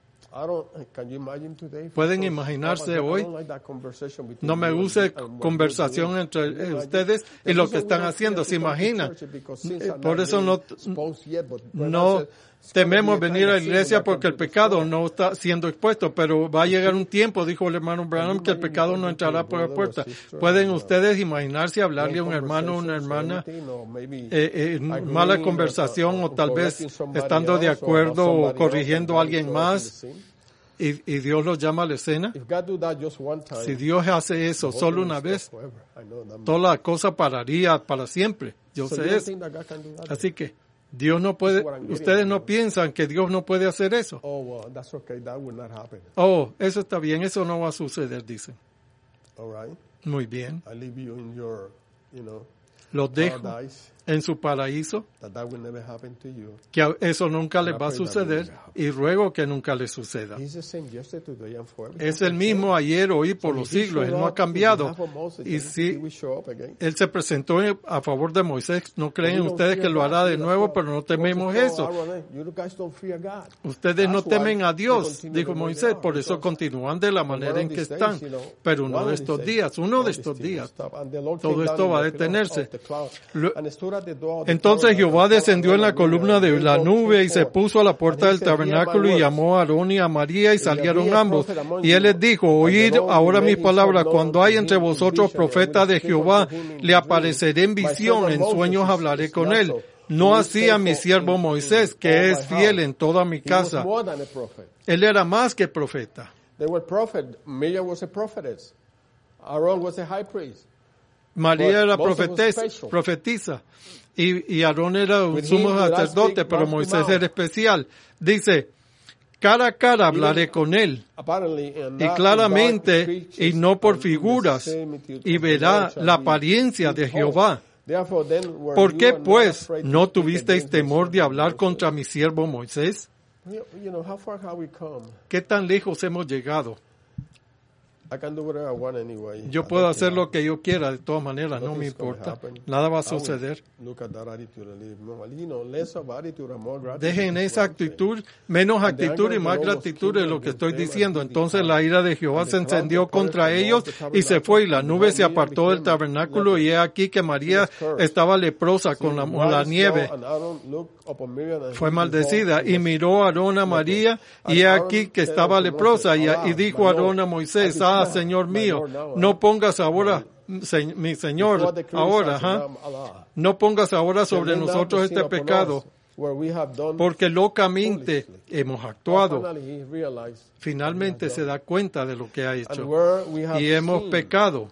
¿Pueden imaginarse hoy? No me gusta conversación entre ustedes y lo que están haciendo. ¿Se imaginan? Por eso no, no tememos venir a la iglesia porque el pecado no está siendo expuesto, pero va a llegar un tiempo, dijo el hermano Branham, que el pecado no entrará por la puerta. ¿Pueden ustedes imaginarse hablarle a un hermano o una hermana eh, eh, mala conversación o tal vez estando de acuerdo o corrigiendo a alguien más? Y, y Dios los llama a la escena. Si Dios hace eso solo una vez, toda la cosa pararía para siempre. Yo sé eso. Así que Dios no puede, ustedes no piensan que Dios no puede hacer eso. Oh, eso está bien, eso no va a suceder, dicen. Muy bien. Los dejo en su paraíso, que eso nunca les va a suceder, y ruego que nunca les suceda. Es el mismo ayer, hoy, por los siglos. Él no ha cambiado. Y si Él se presentó a favor de Moisés, no creen ustedes que lo hará de nuevo, pero no tememos eso. Ustedes no temen a Dios, dijo Moisés, por eso continúan de la manera en que están. Pero uno de estos días, uno de estos días, todo esto va a detenerse. Entonces Jehová descendió en la columna de la nube y se puso a la puerta del tabernáculo y llamó a Aarón y a María y salieron ambos. Y él les dijo, oíd ahora mis palabras, cuando hay entre vosotros profeta de Jehová, le apareceré en visión, en sueños hablaré con él. No así a mi siervo Moisés, que es fiel en toda mi casa. Él era más que profeta. María era profetesa, profetisa y, y Aarón era un sumo sacerdote, pero Moisés era especial. Dice, cara a cara hablaré con él, y claramente, y no por figuras, y verá la apariencia de Jehová. ¿Por qué, pues, no tuvisteis temor de hablar contra mi siervo Moisés? ¿Qué tan lejos hemos llegado? Yo puedo hacer lo que yo quiera, de todas maneras, no me importa. Nada va a suceder. Dejen esa actitud, menos actitud y más gratitud es lo que estoy diciendo. Entonces la ira de Jehová se encendió contra ellos y se fue, y la nube se apartó del tabernáculo, y he aquí que María estaba leprosa con la, con la nieve. Fue maldecida, y miró a Aarón a María, y he aquí que estaba leprosa, y, y dijo Aarón a Moisés: ah, Señor mío, no pongas ahora, se, mi Señor, ahora, ¿eh? no pongas ahora sobre nosotros este pecado, porque locamente hemos actuado. Finalmente se da cuenta de lo que ha hecho, y hemos pecado.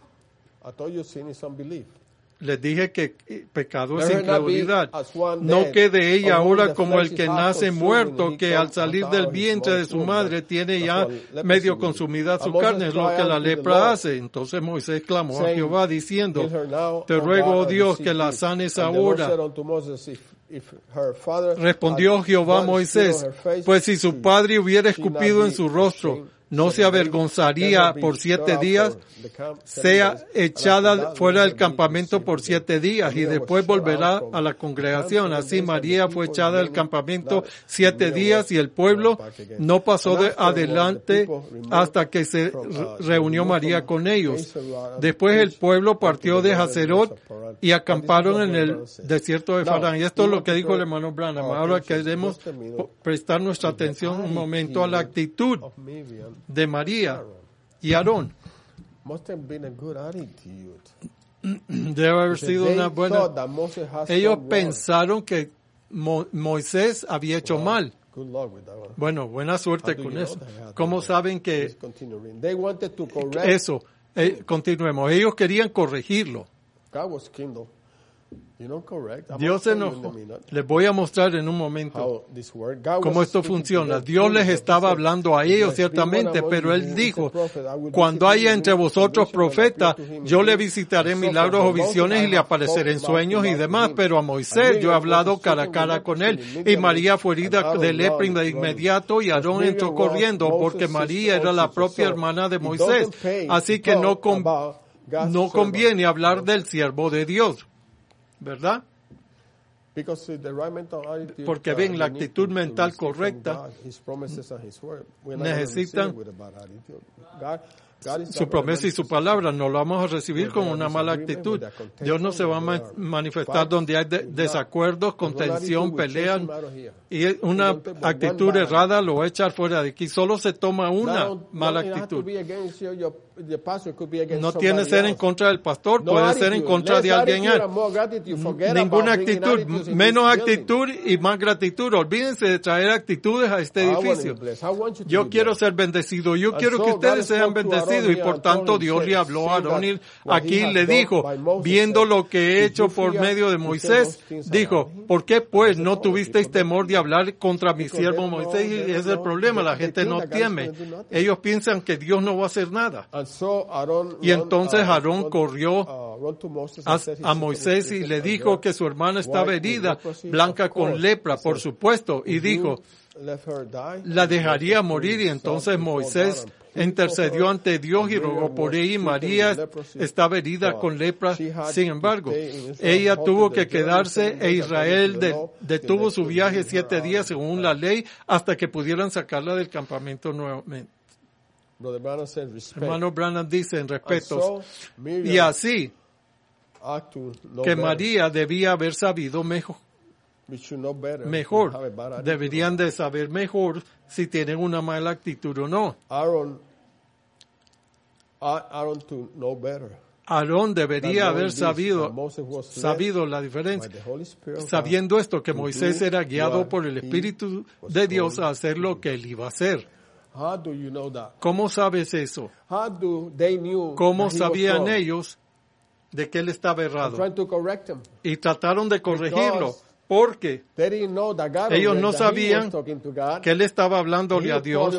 Les dije que pecado es incredulidad. No quede ella ahora como el que nace muerto, que al salir del vientre de su madre tiene ya medio consumida su carne, es lo que la lepra hace. Entonces Moisés clamó a Jehová diciendo: te ruego, oh Dios, que la sanes ahora. Respondió Jehová a Moisés: pues si su padre hubiera escupido en su rostro, ¿no se avergonzaría por siete días? Sea echada fuera del campamento por siete días y después volverá a la congregación. Así María fue echada del campamento siete días y el pueblo no pasó de adelante hasta que se reunió María con ellos. Después el pueblo partió de Hazerot y acamparon en el desierto de Farán. Y esto es lo que dijo el hermano Branham. Ahora queremos prestar nuestra atención un momento a la actitud de María y Aarón. Debe haber sido una buena. Ellos pensaron que Mo- Moisés había hecho mal. Bueno, buena suerte con eso. ¿Cómo saben que eso? Eh, continuemos. Ellos querían corregirlo. Dios se enojó. Les voy a mostrar en un momento cómo esto funciona. Dios les estaba hablando a ellos ciertamente, pero Él dijo: cuando haya entre vosotros profetas, yo le visitaré milagros o visiones y le apareceré en sueños y demás. Pero a Moisés yo he hablado cara a cara con él. Y María fue herida de lepra de inmediato, y Aarón entró corriendo, porque María era la propia hermana de Moisés. Así que no, con, no conviene hablar del siervo de Dios, ¿verdad? Porque ven, la actitud mental correcta, necesitan su promesa y su palabra. No lo vamos a recibir con una mala actitud. Dios no se va a ma- manifestar donde hay de- desacuerdos, contención, pelean, y una actitud errada lo va a echar fuera de aquí. Solo se toma una mala actitud. No tiene que ser en contra del pastor, puede ser en contra de alguien. Ninguna actitud, menos actitud y más gratitud. Olvídense de traer actitudes a este edificio. Yo quiero ser bendecido, yo quiero que ustedes sean bendecidos, y por tanto Dios le habló a Aarón aquí y le dijo, viendo lo que he hecho por medio de Moisés, dijo: ¿por qué pues no tuvisteis temor de hablar contra mi siervo Moisés? Y ese es el problema, la gente no teme. Ellos piensan que Dios no va a hacer nada. Y entonces Aarón corrió a, a Moisés y le dijo que su hermana estaba herida, blanca con lepra, por supuesto, y dijo: la dejaría morir. Y entonces Moisés intercedió ante Dios y rogó por ella, y María estaba herida con lepra. Sin embargo, ella tuvo que quedarse, e Israel de, detuvo su viaje siete días según la ley, hasta que pudieran sacarla del campamento nuevamente. Hermano Branham dice en respeto, y así que María debía haber sabido mejor. Mejor, deberían de saber mejor si tienen una mala actitud o no. Aarón debería haber sabido, sabido la diferencia, sabiendo esto, que Moisés era guiado por el Espíritu de Dios a hacer lo que él iba a hacer. ¿Cómo sabes eso? ¿Cómo sabían ellos de que él estaba errado? Y trataron de corregirlo, Porque ellos no sabían que él estaba hablándole a Dios.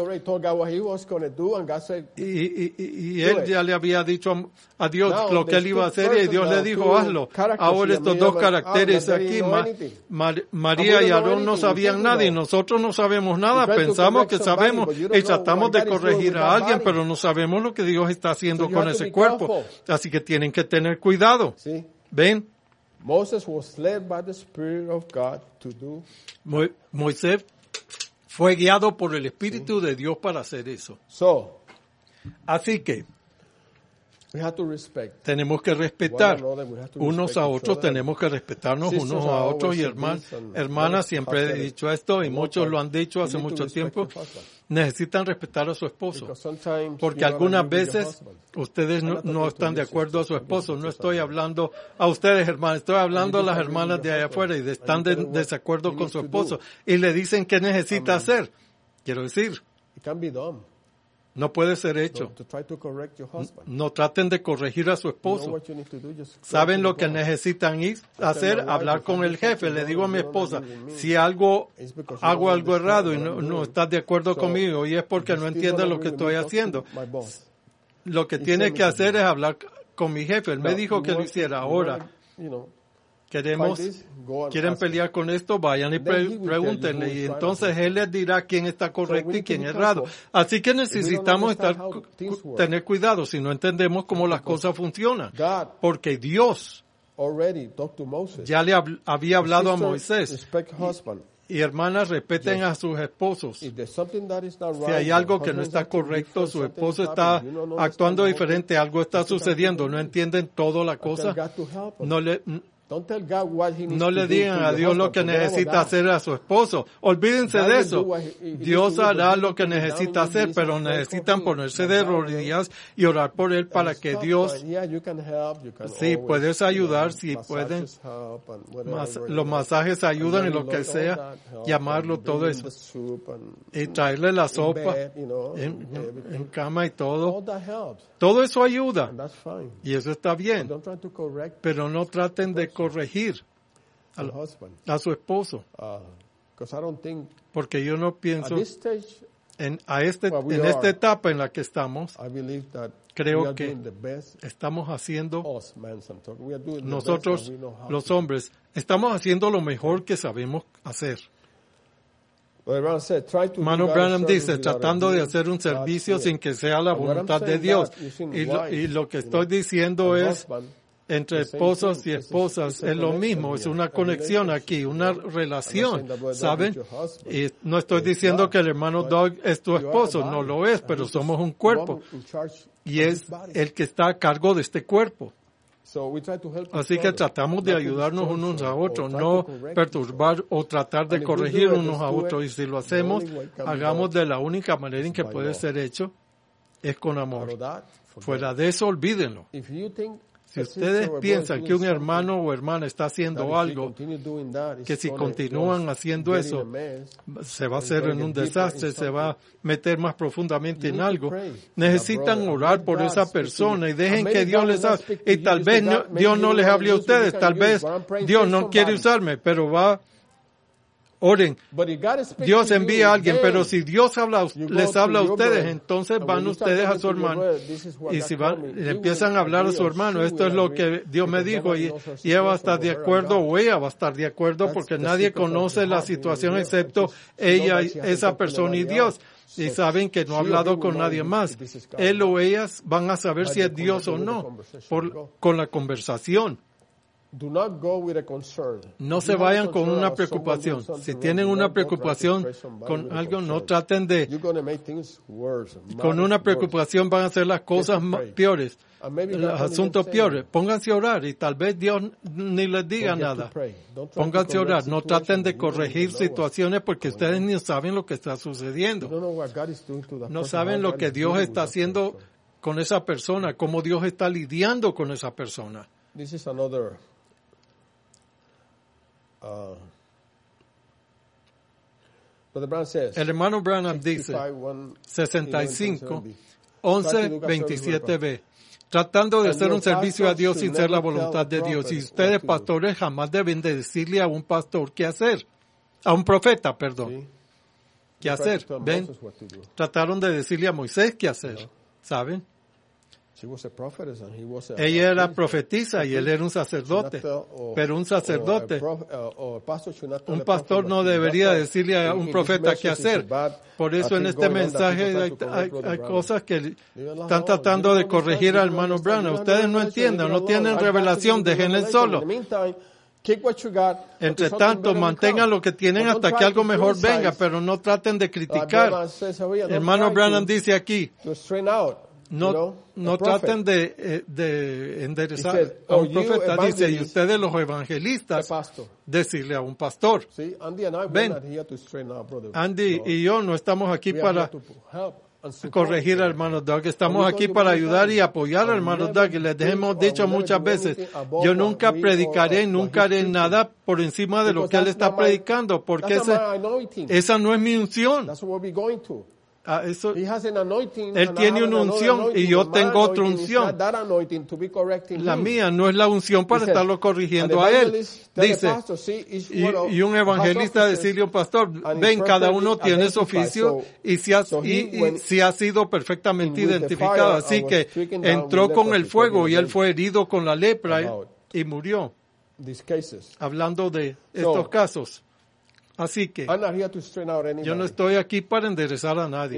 Y, y, y él ya le había dicho a Dios lo que él iba a hacer y Dios le dijo, hazlo. Ahora estos dos caracteres aquí, Ma, Ma, María y Aarón no sabían nada y nosotros no sabemos nada. Pensamos que sabemos y tratamos de corregir a alguien, pero no sabemos lo que Dios está haciendo con ese cuerpo. Así que tienen que tener cuidado. ¿Ven? Moses was led by the Spirit of God to do. Mo- Moisés fue guiado por el Espíritu de Dios para hacer eso. So, así que we have to respect. Tenemos que respetar unos a otros, tenemos que respetarnos unos a otros y hermanas, hermanas siempre he dicho esto y muchos lo han dicho hace mucho tiempo. Necesitan respetar a su esposo, porque algunas veces ustedes no, no están de acuerdo a su esposo. No estoy hablando a ustedes, hermanos, estoy hablando a las hermanas de allá afuera y de, están de desacuerdo con su esposo y le dicen qué necesita hacer. Quiero decir, no puede ser hecho. No traten de corregir a su esposo. Saben lo que necesitan ir a hacer, hablar con el jefe. Le digo a mi esposa, si algo hago algo errado y no, no estás de acuerdo conmigo y es porque no entiendes lo que estoy haciendo, lo que tiene que hacer es hablar con mi jefe. Él me dijo que lo hiciera. Ahora, queremos, quieren pelear con esto, vayan y pre- pregúntenle y entonces él les dirá quién está correcto y quién errado. Así que necesitamos estar, tener cuidado si no entendemos cómo las cosas funcionan. Porque Dios ya le hab, había hablado a Moisés. Y hermanas, respeten a sus esposos. Si hay algo que no está correcto, su esposo está actuando diferente, algo está sucediendo, no entienden toda la cosa, no le... No le digan a Dios lo que necesita hacer a su esposo. Olvídense de eso. Dios hará lo que necesita hacer, pero necesitan ponerse de rodillas y orar por él para que Dios... Sí, puedes ayudar, si pueden. Mas, los masajes ayudan y lo que sea, llamarlo, todo eso. Y traerle la sopa en, en cama y todo. Todo eso ayuda. Y eso está bien. Pero no traten de corregir a, a su esposo. Porque yo no pienso, en, a este, en esta etapa en la que estamos, creo que estamos haciendo, nosotros los hombres, estamos haciendo lo mejor que sabemos hacer. Hermano Branham dice, tratando de hacer un servicio sin que sea la voluntad de Dios. Y lo, y lo que estoy diciendo es, entre esposos y esposas es lo mismo, es una conexión aquí, una relación, ¿saben? Y no estoy diciendo que el hermano Doug es tu esposo, no lo es, pero somos un cuerpo. Y es el que está a cargo de este cuerpo. Así que tratamos de ayudarnos unos a otros, no perturbar o tratar de corregir unos a otros. Y si lo hacemos, hagamos de la única manera en que puede ser hecho, es con amor. Fuera de eso, olvídenlo. Si ustedes piensan que un hermano o hermana está haciendo algo, que si continúan haciendo eso, se va a hacer en un desastre, se va a meter más profundamente en algo, necesitan orar por esa persona y dejen que Dios les hable. Y tal vez no, Dios no les hable a ustedes, tal vez Dios no quiere usarme, pero va... Oren, Dios envía a alguien, pero si Dios habla, les habla a ustedes, entonces van ustedes a su hermano. Y si van, empiezan a hablar a su hermano, esto es lo que Dios me dijo, y, y ella va a estar de acuerdo, o ella va a estar de acuerdo, porque nadie conoce la situación excepto ella, esa persona y Dios. Y saben que no ha hablado con nadie más. Él o ellas van a saber si es Dios o no, por, con la conversación. No se vayan con una preocupación. Si tienen una preocupación con algo, no traten de... Con una preocupación van a hacer las cosas peores, los asuntos peores. Pónganse a orar y tal vez Dios ni les diga nada. Pónganse a orar. No traten de corregir situaciones porque ustedes ni saben lo que está sucediendo. No saben lo que Dios está haciendo con esa persona, cómo Dios está lidiando con esa persona. Uh, el hermano Branham dice, sesenta y cinco, once, veintisiete b, tratando de hacer un servicio a Dios sin ser la voluntad de Dios. Y ustedes, pastores, jamás deben de decirle a un pastor qué hacer. A un profeta, perdón. ¿Qué hacer? ¿Ven? Trataron de decirle a Moisés qué hacer. ¿Saben? Ella era profetisa y él era un sacerdote. Pero un sacerdote, un pastor no debería decirle a un profeta qué hacer. Por eso en este mensaje hay, hay, hay cosas que están tratando de corregir al hermano Branham. Ustedes no entienden, no tienen revelación, déjenle solo. Entre tanto, mantengan lo que tienen hasta que algo mejor venga, pero no traten de criticar. Hermano Branham dice aquí, no, no traten de, de enderezar a un profeta, dice, y ustedes los evangelistas, decirle a un pastor. Ven, Andy y yo no estamos aquí para corregir al hermano Doug, estamos aquí para ayudar y apoyar al hermano Doug, y les hemos dicho muchas veces, yo nunca predicaré, nunca haré nada por encima de lo que él está predicando, porque ese, esa no es mi unción. Ah, eso, él tiene una unción y yo tengo otra unción. La mía no es la unción para estarlo corrigiendo a él. Dice, y, y un evangelista decirle a un pastor, ven, cada uno tiene su oficio y si ha, y, y si ha sido perfectamente identificado. Así que entró con el fuego y él fue herido con la lepra y, y murió. Hablando de estos casos. Así que yo no estoy aquí para enderezar a nadie.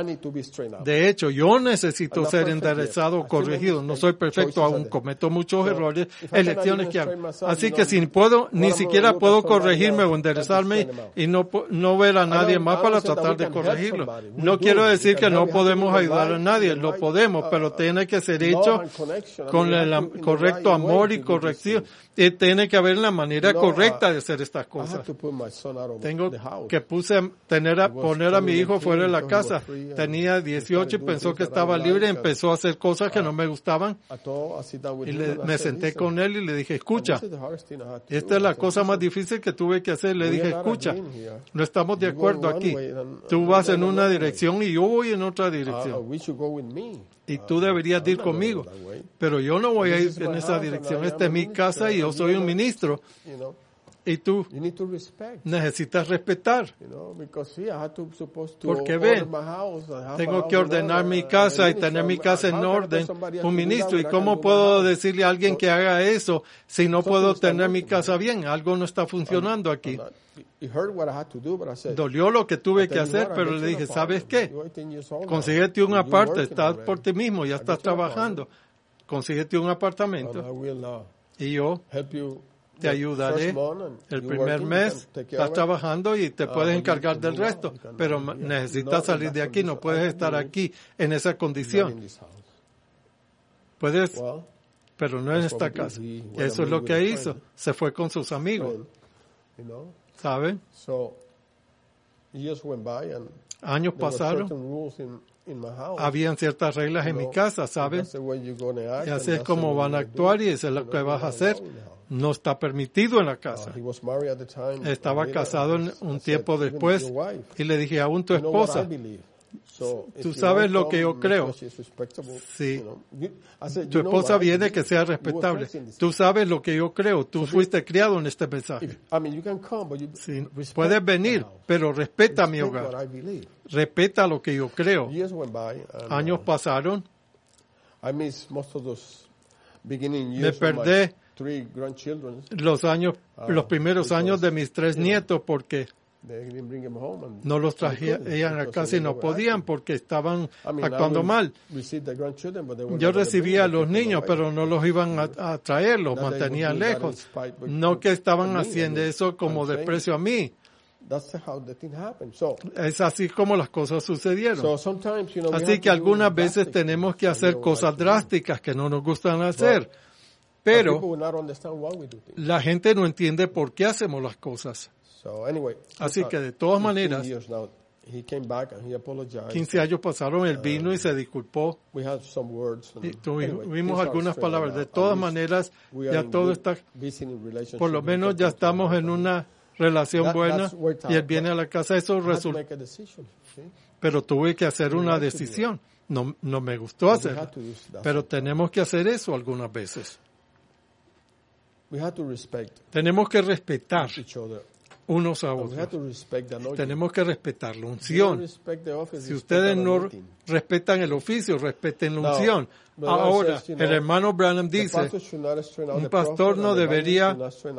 De hecho, yo necesito ser enderezado o corregido. No soy perfecto aún, cometo muchos errores, elecciones que hago. Así que si puedo, ni siquiera puedo corregirme o enderezarme y no, no ver a nadie más para tratar de corregirlo. No quiero decir que no podemos ayudar a nadie, lo podemos, pero tiene que ser hecho con el correcto amor y corrección. Y tiene que haber la manera correcta de hacer estas cosas. Tengo que puse tener a, poner a mi hijo fuera de la casa. Tenía dieciocho y pensó que estaba libre y empezó a hacer cosas que no me gustaban. Y le, me senté con él y le dije, escucha, esta es la cosa más difícil que tuve que hacer. Le dije, escucha, no estamos de acuerdo aquí. Tú vas en una dirección y yo voy en otra dirección. Y tú deberías ir conmigo. Pero yo no voy a ir en esa dirección. Esta es mi casa y yo soy un ministro. Y tú necesitas respetar. Porque ven, tengo que ordenar mi casa y tener mi casa en orden, un ministro. ¿Y cómo puedo decirle a alguien que haga eso si no puedo tener mi casa bien? Algo no está funcionando aquí. Dolió lo que tuve que hacer, pero le dije, ¿sabes qué? Consíguete un aparte, estás por ti mismo, ya estás trabajando. Consíguete un apartamento y yo te ayudaré el primer mes, estás trabajando y te puedes encargar del resto, pero necesitas salir de aquí, no puedes estar aquí en esa condición. Puedes, pero no en esta casa. Eso es lo que hizo, se fue con sus amigos. ¿Saben? Años pasaron, habían ciertas reglas en mi casa, ¿saben? Y así es como van a actuar y eso es lo que vas a hacer. No está permitido en la casa. Estaba casado en un tiempo después y le dije, aún tu esposa. Tú sabes lo que yo creo. Sí. Tu esposa viene que sea respetable. Tú sabes lo que yo creo. Tú fuiste criado en este mensaje. Sí. Puedes venir, pero respeta mi hogar. Respeta lo que yo creo. Años pasaron. Me perdí los años, los primeros años de mis tres nietos porque no los traían a casa y no podían porque estaban actuando mal. Yo recibía a los niños, pero no los iban a, a traer, los mantenían lejos. No que estaban haciendo eso como desprecio a mí. Es así como las cosas sucedieron. Así que algunas veces tenemos que hacer cosas drásticas que no nos gustan hacer. Pero la gente no entiende por qué hacemos las cosas. Así que de todas maneras, quince años pasaron, él vino y se disculpó. Y tuvimos algunas palabras. De todas maneras, ya todo está, por lo menos ya estamos en una relación buena y él viene a la casa. Eso resulta. pero tuve que hacer una decisión. No, no me gustó hacerlo, pero tenemos que hacer eso algunas veces. Tenemos que respetar unos a otros. Tenemos que respetar la unción. Si ustedes no respetan el oficio, respeten la unción. Ahora, el hermano Branham dice, un pastor no debería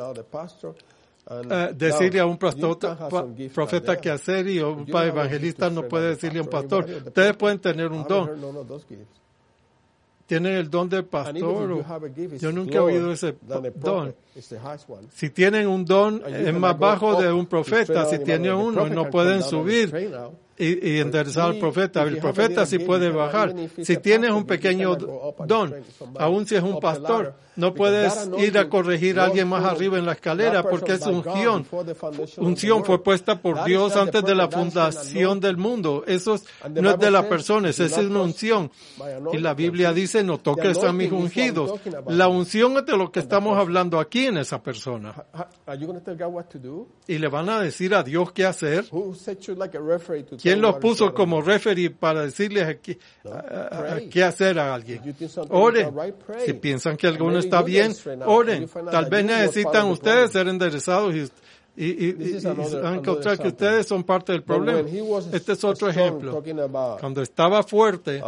uh, decirle a un pastor, pa, profeta qué hacer, y un evangelista no puede decirle a un pastor. Ustedes pueden tener un don. Tienen el don del pastor. O, yo nunca he oído ese don. Si tienen un don, es más bajo de un profeta. Si tienen uno, no pueden subir y, y enderezar al profeta. El profeta sí puede bajar. Si tienes un pequeño don, aun si es un pastor, no puedes ir a corregir a alguien más arriba en la escalera, porque es unción. Unción fue puesta por Dios antes de la fundación del mundo. Eso es, no es de las personas, esa es una unción. Y la Biblia dice, no toques a mis ungidos. La unción es de lo que estamos hablando aquí en esa persona. Y le van a decir a Dios qué hacer. ¿Quién los puso como referee para decirles aquí, a, a, qué hacer a alguien? Oren. Si piensan que alguno está bien, oren. Tal vez necesitan ustedes ser enderezados y, y, y, y, y van a encontrar que ustedes son parte del problema. Este es otro ejemplo. Cuando estaba fuerte,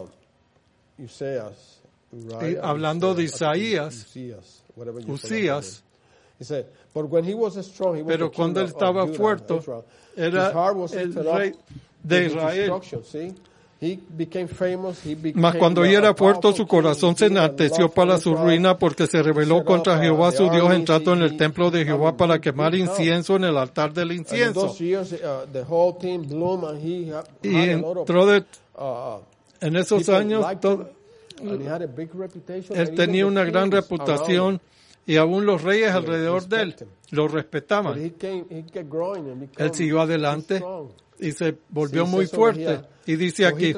y hablando de Isaías, Usías, pero cuando él estaba fuerte, era el rey de Israel. Mas cuando ella era fuerte, su corazón se enalteció para su ruina, porque se rebeló contra Jehová su Dios, entrando en el templo de Jehová para quemar incienso en el altar del incienso. Y entró de, en esos años, todo, él tenía una gran reputación, y aún los reyes alrededor de él lo respetaban. Él siguió adelante y se volvió muy fuerte. Y dice aquí,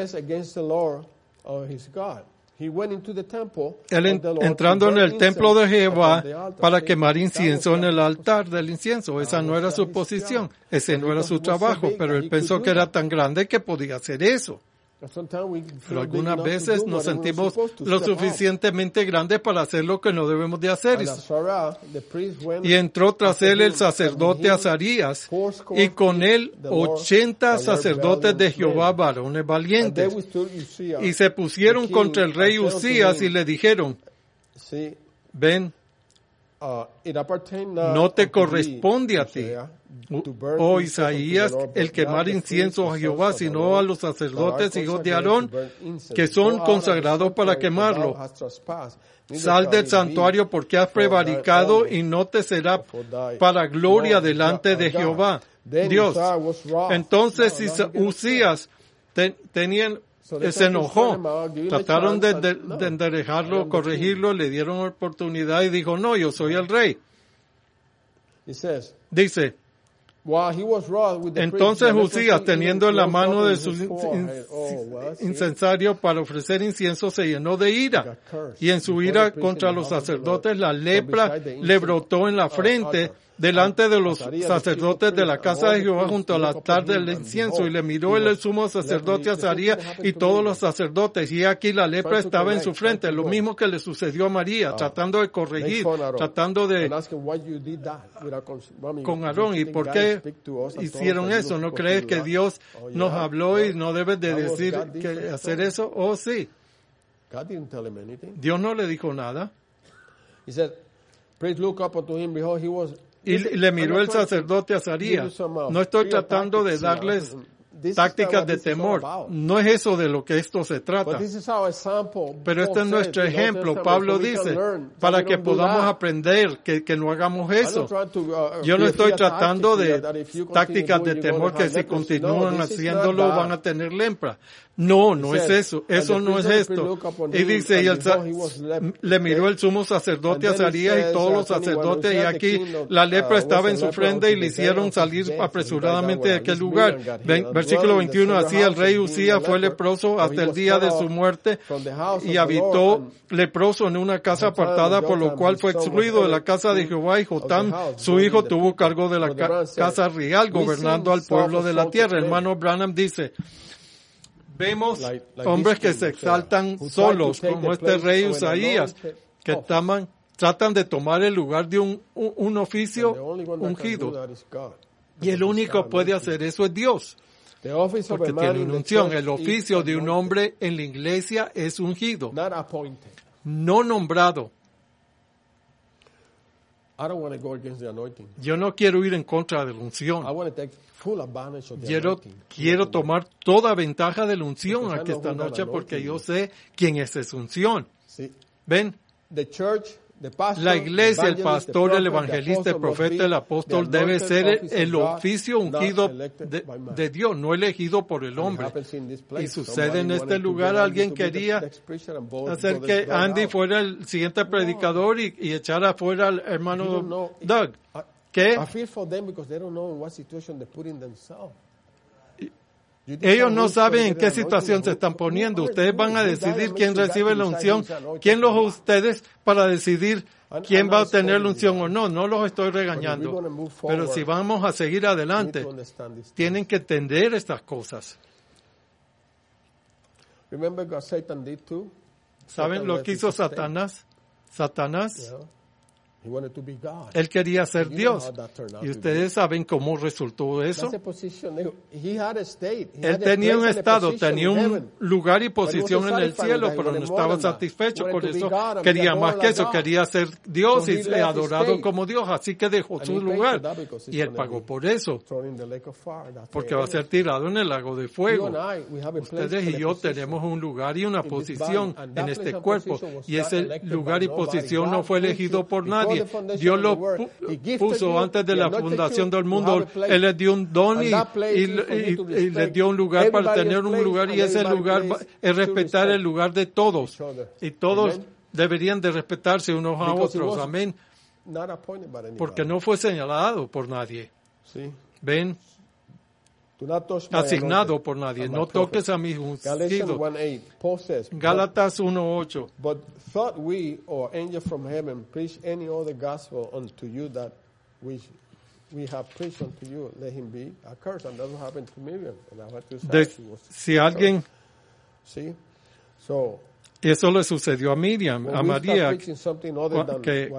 él en, entrando en el templo de Jehová para quemar incienso en el altar del incienso. Esa no era su posición, ese no era su trabajo, pero él pensó que era tan grande que podía hacer eso. Pero algunas veces nos sentimos lo suficientemente grandes para hacer lo que no debemos de hacer. Y entró tras él el sacerdote Azarías, y con él ochenta sacerdotes de Jehová, varones valientes. Y se pusieron contra el rey Usías y le dijeron, ven, no te corresponde a ti, oh Isaías, el quemar incienso a Jehová, sino a los sacerdotes hijos de Aarón, que son consagrados para quemarlo. Sal del santuario, porque has prevaricado, y no te será para gloria delante de Jehová Dios. Entonces Usías te, tenían se enojó, trataron de, de, de enderejarlo, corregirlo, le dieron oportunidad y dijo, no, yo soy el rey. Dice, entonces Usías, teniendo en la mano de su incensario para ofrecer incienso, se llenó de ira, y en su ira contra los sacerdotes la lepra le brotó en la frente delante de los sacerdotes de la casa de Jehová junto al altar del incienso, y le miró el sumo sacerdote Azarías y todos los sacerdotes, y aquí la lepra estaba en su frente, lo mismo que le sucedió a María, tratando de corregir, tratando de con Aarón. ¿Y por qué hicieron eso? ¿No crees que Dios nos habló y no debes de decir que hacer eso? Oh, sí. Dios no le dijo nada. Y le miró el sacerdote Azarías. No estoy tratando de darles tácticas de temor. No es eso de lo que esto se trata. Pero este es nuestro ejemplo. Pablo dice, para que podamos aprender que, que no hagamos eso. Yo no estoy tratando de tácticas de temor que si continúan haciéndolo van a tener lepra. No, no es eso. Eso no es esto. Y dice, y el, le miró el sumo sacerdote Azarías y todos los sacerdotes, y aquí la lepra estaba en su frente, y le hicieron salir apresuradamente de aquel lugar. Ven, versículo Versículo veintiuno, así el rey Usías fue leproso hasta el día de su muerte y habitó leproso en una casa apartada, por lo cual fue excluido de la casa de Jehová, y Jotam, su hijo, tuvo cargo de la ca- casa real, gobernando al pueblo de la tierra. Hermano Branham dice, vemos hombres que se exaltan solos, como este rey Usaías, que taman, tratan de tomar el lugar de un, un, un oficio ungido. Y el único que puede hacer eso es Dios. Porque tiene una unción. El oficio de un hombre en la iglesia es ungido, no nombrado. Yo no quiero ir en contra de la unción. Quiero, quiero tomar toda ventaja de la unción aquí esta noche, porque yo sé quién es esa unción. ¿Ven? La iglesia, el pastor, el evangelista, el profeta, el apóstol debe ser el oficio ungido de, de Dios, no elegido por el hombre. Y sucede en este lugar, alguien quería hacer que Andy fuera el siguiente predicador y, y echara fuera al hermano Doug. ¿Qué? Ellos no saben en qué situación se están poniendo. Ustedes van a decidir quién recibe la unción. ¿Quién los ustedes para decidir quién va a tener la unción o no? No los estoy regañando. Pero si vamos a seguir adelante, tienen que entender estas cosas. ¿Saben lo que hizo Satanás? Satanás. Él quería ser Dios. Y ustedes saben cómo resultó eso. Él tenía un estado, tenía un lugar y posición en el cielo, pero no estaba satisfecho con eso. Quería más que eso, quería ser Dios y ser adorado como Dios. Así que dejó su lugar. Y él pagó por eso. Porque va a ser tirado en el lago de fuego. Ustedes y yo tenemos un lugar y una posición en este cuerpo. Y ese lugar y posición no fue elegido por nadie. Dios lo puso antes de la fundación del mundo. Él les dio un don y, y, y, y les dio un lugar para tener un lugar, y ese lugar es respetar el lugar de todos. Y todos deberían de respetarse unos a otros. Amén. Porque no fue señalado por nadie. ¿Ven? Asignado por nadie. No toques a mis ungidos. Gálatas uno ocho. But thought we or angel from heaven preach any other gospel unto you that which we have preached unto you, let him be accursed. And that's what happened to Miriam. And I had to say she was si alguien See? So eso le sucedió a Miriam, a María, que, que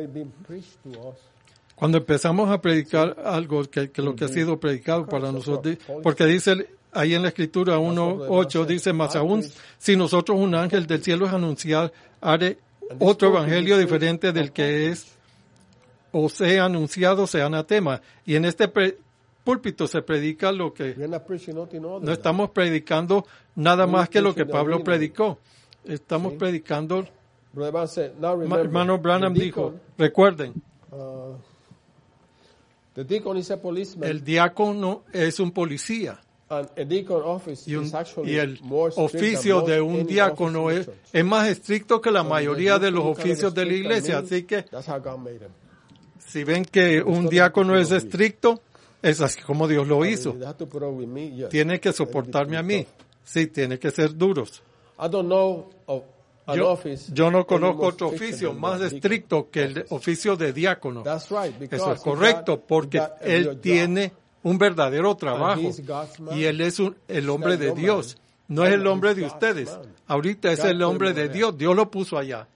cuando empezamos a predicar algo que, que lo que ha sido predicado para nosotros, porque dice ahí en la Escritura uno ocho, dice, más aún si nosotros un ángel del cielo es anunciar, haré otro evangelio diferente del que es o sea anunciado, sea anatema. Y en este pre, púlpito se predica lo que no estamos predicando nada más que lo que Pablo predicó. Estamos predicando. Hermano Branham dijo, recuerden, el diácono es un policía. Y, un, y el oficio de un diácono es, es más estricto que la mayoría de los oficios de la iglesia. Así que, si ven que un diácono es estricto, es así como Dios lo hizo. Tiene que soportarme a mí. Sí, tiene que ser duros. Yo, yo no conozco otro oficio más estricto que el oficio de diácono. Eso es correcto, porque él tiene un verdadero trabajo y él es un, el hombre de Dios. No es el hombre de ustedes. Ahorita es el hombre de Dios. Dios lo puso allá.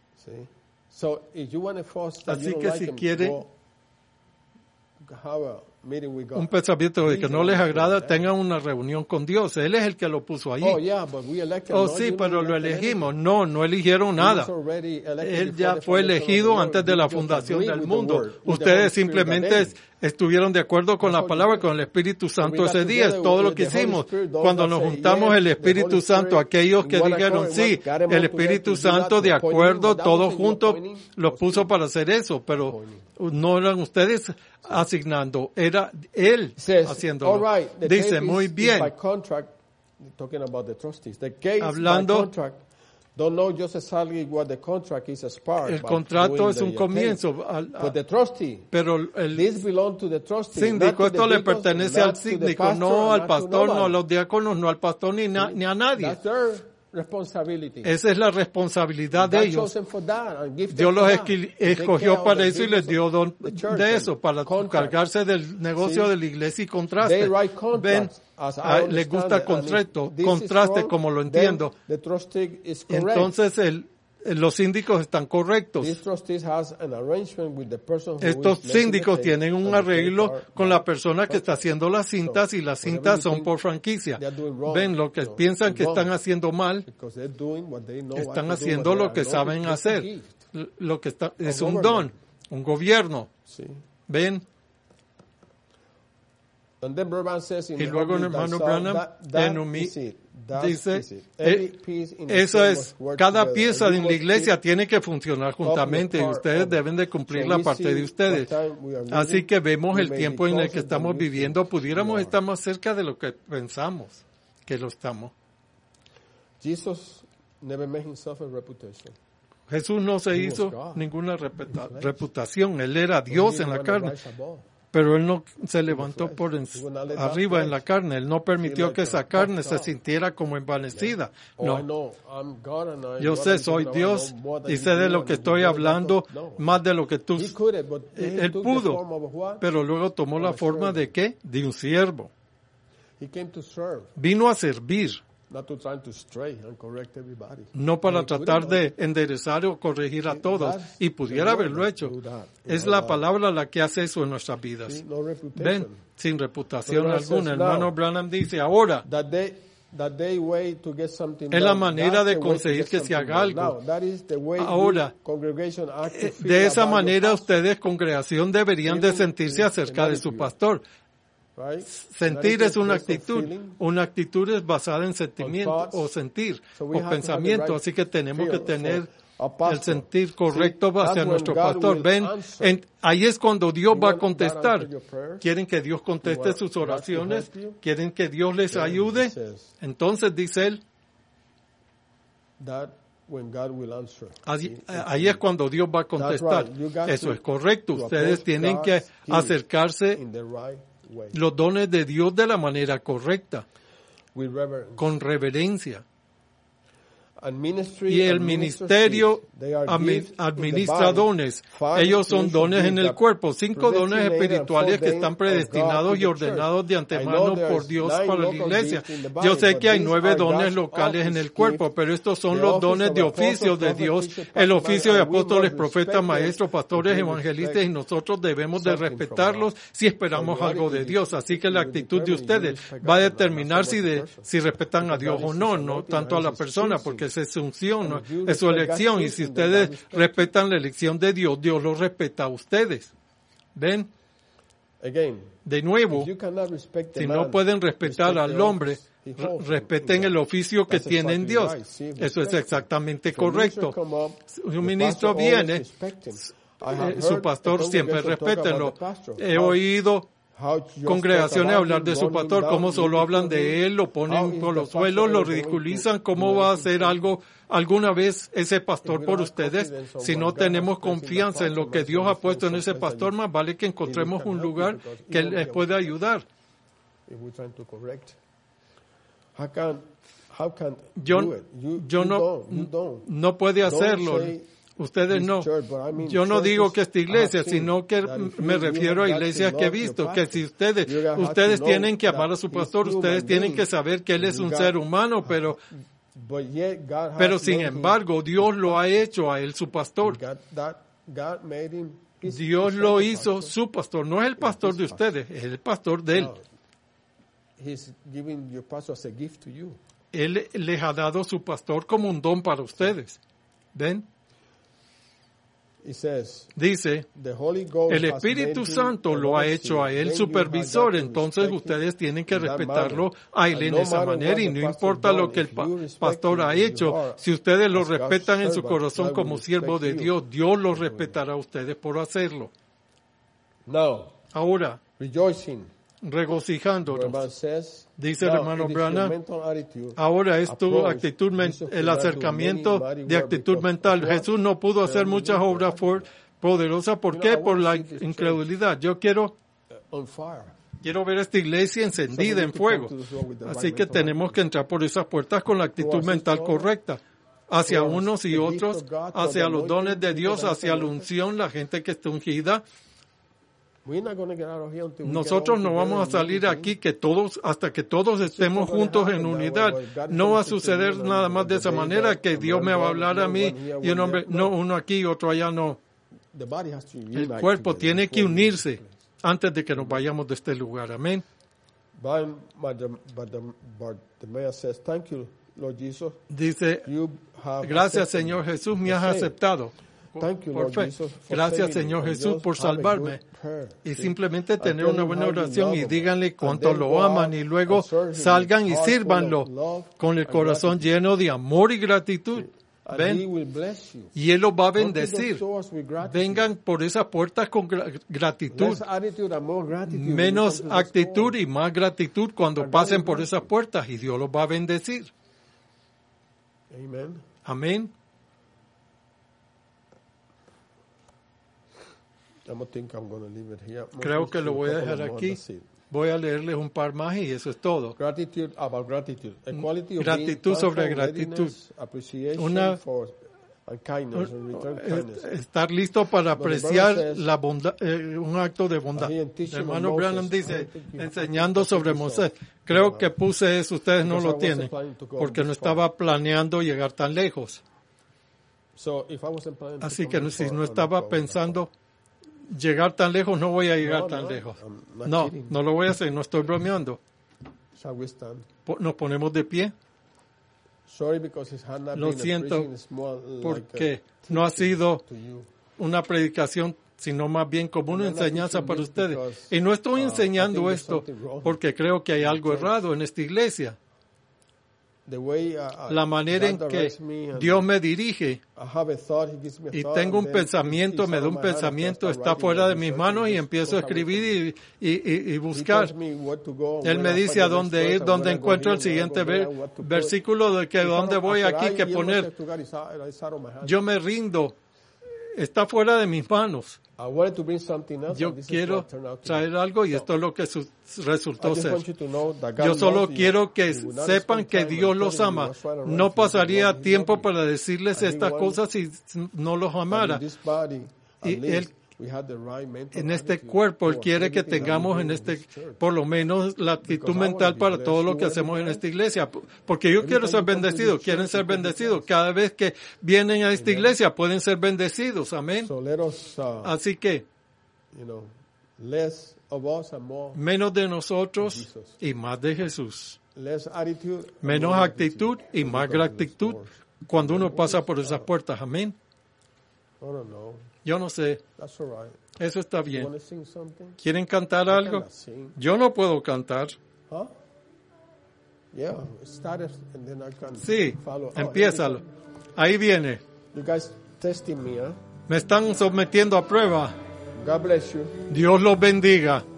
Así que si quiere un pensamiento de que no les agrada, tengan una reunión con Dios. Él es el que lo puso allí. Oh, sí, pero lo elegimos. No, no eligieron nada. Él ya fue elegido antes de la fundación del mundo. Ustedes simplemente estuvieron de acuerdo con la palabra, con el Espíritu Santo ese día. Es todo lo que hicimos. Cuando nos juntamos, el Espíritu Santo, aquellos que dijeron sí, el Espíritu Santo de acuerdo, todos juntos, los puso para hacer eso, pero no eran ustedes asignando, era él haciéndolo. Dice, muy bien, hablando don't know just exactly what the contract is as part. El contrato es un comienzo. Al, a, but the trustee, pero el this belong to the trustee, síndico, esto le pertenece al síndico, no al pastor, no a los diáconos, no al pastor ni, na, ni a nadie. That's their responsibility. Esa es la responsabilidad de ellos. Dios los escogió para eso y les dio don de eso, para encargarse del negocio de la iglesia y contraste. Ven, a, les gusta el contrato, contraste como lo entiendo. Entonces el los síndicos están correctos. Estos síndicos tienen un arreglo con la persona que está haciendo las cintas y las cintas son por franquicia. Ven, lo que piensan que están haciendo mal, están haciendo lo que saben hacer. Lo que está, es un don, un gobierno. Ven. Y luego el hermano Branham en Umi dice, eh, eso es, cada pieza en la iglesia tiene que funcionar juntamente y ustedes deben de cumplir la parte de ustedes. Así que vemos el tiempo en el que estamos viviendo, pudiéramos estar más cerca de lo que pensamos que lo estamos. Jesús no se hizo ninguna reputa, reputación, Él era Dios en la carne. Pero Él no se levantó por en, arriba en la carne. Él no permitió que esa carne se sintiera como envanecida. No. Yo sé, soy Dios y sé de lo que estoy hablando más de lo que tú. Él pudo, pero luego tomó la forma de ¿qué? De un siervo. Vino a servir. No para tratar de enderezar o corregir a todos, y pudiera haberlo hecho. Es la palabra la que hace eso en nuestras vidas. Ven, sin reputación alguna. El hermano Branham dice, ahora es la manera de conseguir que se haga algo. Ahora, de esa manera ustedes, congregación, deberían de sentirse acerca de su pastor. Sentir es una actitud. Una actitud es basada en sentimiento o sentir o pensamiento. Así que tenemos que tener el sentir correcto hacia nuestro pastor. Ven, en, ahí es cuando Dios va a contestar. ¿Quieren que Dios conteste sus oraciones? ¿Quieren que Dios les ayude? Entonces dice Él, Allí, ahí es cuando Dios va a contestar. Eso es correcto. Ustedes tienen que acercarse los dones de Dios de la manera correcta, con reverencia. Y el ministerio administra dones. Ellos son dones en el cuerpo, cinco dones espirituales que están predestinados y ordenados de antemano por Dios para la iglesia. Yo sé que hay nueve dones locales en el cuerpo, pero estos son los dones de oficio de Dios, el oficio de apóstoles, profetas, maestros, pastores, evangelistas, y nosotros debemos de respetarlos si esperamos algo de Dios. Así que la actitud de ustedes va a determinar si, de, si respetan a Dios o no, no tanto a la persona, porque es su unción, ¿no? Es su elección, y si ustedes respetan la elección de Dios, Dios los respeta a ustedes. ¿Ven? De nuevo, si no pueden respetar al hombre, respeten el oficio que tiene en Dios. Eso es exactamente correcto. Un ministro viene, eh, su pastor siempre respétenlo. He oído congregaciones hablar de su pastor, cómo solo hablan de él, lo ponen por los suelos, lo ridiculizan. ¿Cómo va a hacer algo alguna vez ese pastor por ustedes? Si no tenemos confianza en lo que Dios ha puesto en ese pastor, más vale que encontremos un lugar que les pueda ayudar. Yo, yo no, no puede hacerlo. Ustedes no. Yo no digo que esta iglesia, sino que me refiero a iglesias que he visto, que si ustedes, ustedes tienen que amar a su pastor, ustedes tienen que saber que él es un ser humano, pero, pero sin embargo, Dios lo ha hecho a él su pastor. Dios lo hizo su pastor, no es el pastor de ustedes, es el pastor de él. Él les ha dado su pastor como un don para ustedes. ¿Ven? Dice, el Espíritu Santo lo ha hecho a él supervisor, entonces ustedes tienen que respetarlo a él en esa manera, y no importa lo que el pa- pastor ha hecho, si ustedes lo respetan en su corazón como siervo de Dios, Dios los respetará a ustedes por hacerlo. Ahora, regocijándonos. Dice el hermano Branham, ahora es tu actitud, el acercamiento de actitud mental. Jesús no pudo hacer muchas obras poderosas. ¿Por qué? Por la incredulidad. Yo quiero, quiero ver esta iglesia encendida en fuego. Así que tenemos que entrar por esas puertas con la actitud mental correcta. Hacia unos y otros, hacia los dones de Dios, hacia la unción, la gente que está ungida. Nosotros no vamos a salir aquí que todos, hasta que todos estemos juntos en unidad. No va a suceder nada más de esa manera, que Dios me va a hablar a mí y un hombre, no, uno aquí y otro allá, no. El cuerpo tiene que unirse antes de que nos vayamos de este lugar. Amén. Dice, gracias Señor Jesús, me has aceptado. Por fe. Gracias Señor Jesús por salvarme. Y simplemente tener una buena oración y díganle cuánto lo aman y luego salgan y sírvanlo con el corazón lleno de amor y gratitud. Ven, y Él los va a bendecir. Vengan por esas puertas con gratitud. Menos actitud y más gratitud cuando pasen por esas puertas y Dios los va a bendecir. Amén. Creo que lo voy a dejar aquí. Voy a leerles un par más y eso es todo. Gratitud sobre gratitud. Una, estar listo para apreciar la bondad, eh, un acto de bondad. El hermano Branham dice, enseñando sobre Moisés. Creo que puse eso, ustedes no lo tienen, porque no estaba planeando llegar tan lejos. Así que si no estaba pensando llegar tan lejos, no voy a llegar tan lejos. No, no lo voy a hacer, no estoy bromeando. Nos ponemos de pie. Lo siento porque no ha sido una predicación, sino más bien como una enseñanza para ustedes. Y no estoy enseñando esto porque creo que hay algo errado en esta iglesia. La manera en que Dios me dirige y tengo un pensamiento, me da un pensamiento, está fuera de mis manos y empiezo a escribir y, y, y buscar. Él me dice a dónde ir, dónde encuentro el siguiente ver, versículo de que dónde voy aquí que poner. Yo me rindo, está fuera de mis manos. Yo quiero traer algo y esto es lo que su, resultó ser. Yo solo quiero que sepan que Dios los ama. No pasaría tiempo para decirles estas cosas si no los amara. Y Él, en este cuerpo, Él quiere que tengamos en este, por lo menos la actitud mental para todo lo que hacemos en esta iglesia. Porque yo quiero ser bendecido, quieren ser bendecidos. Cada vez que vienen a esta iglesia pueden ser bendecidos. Amén. Así que, menos de nosotros y más de Jesús. Menos actitud y más gratitud cuando uno pasa por esas puertas. Amén. Yo no sé. Eso está bien. ¿Quieren cantar algo? Yo no puedo cantar. Sí, empiézalo. Ahí viene. Me están sometiendo a prueba. Dios los bendiga.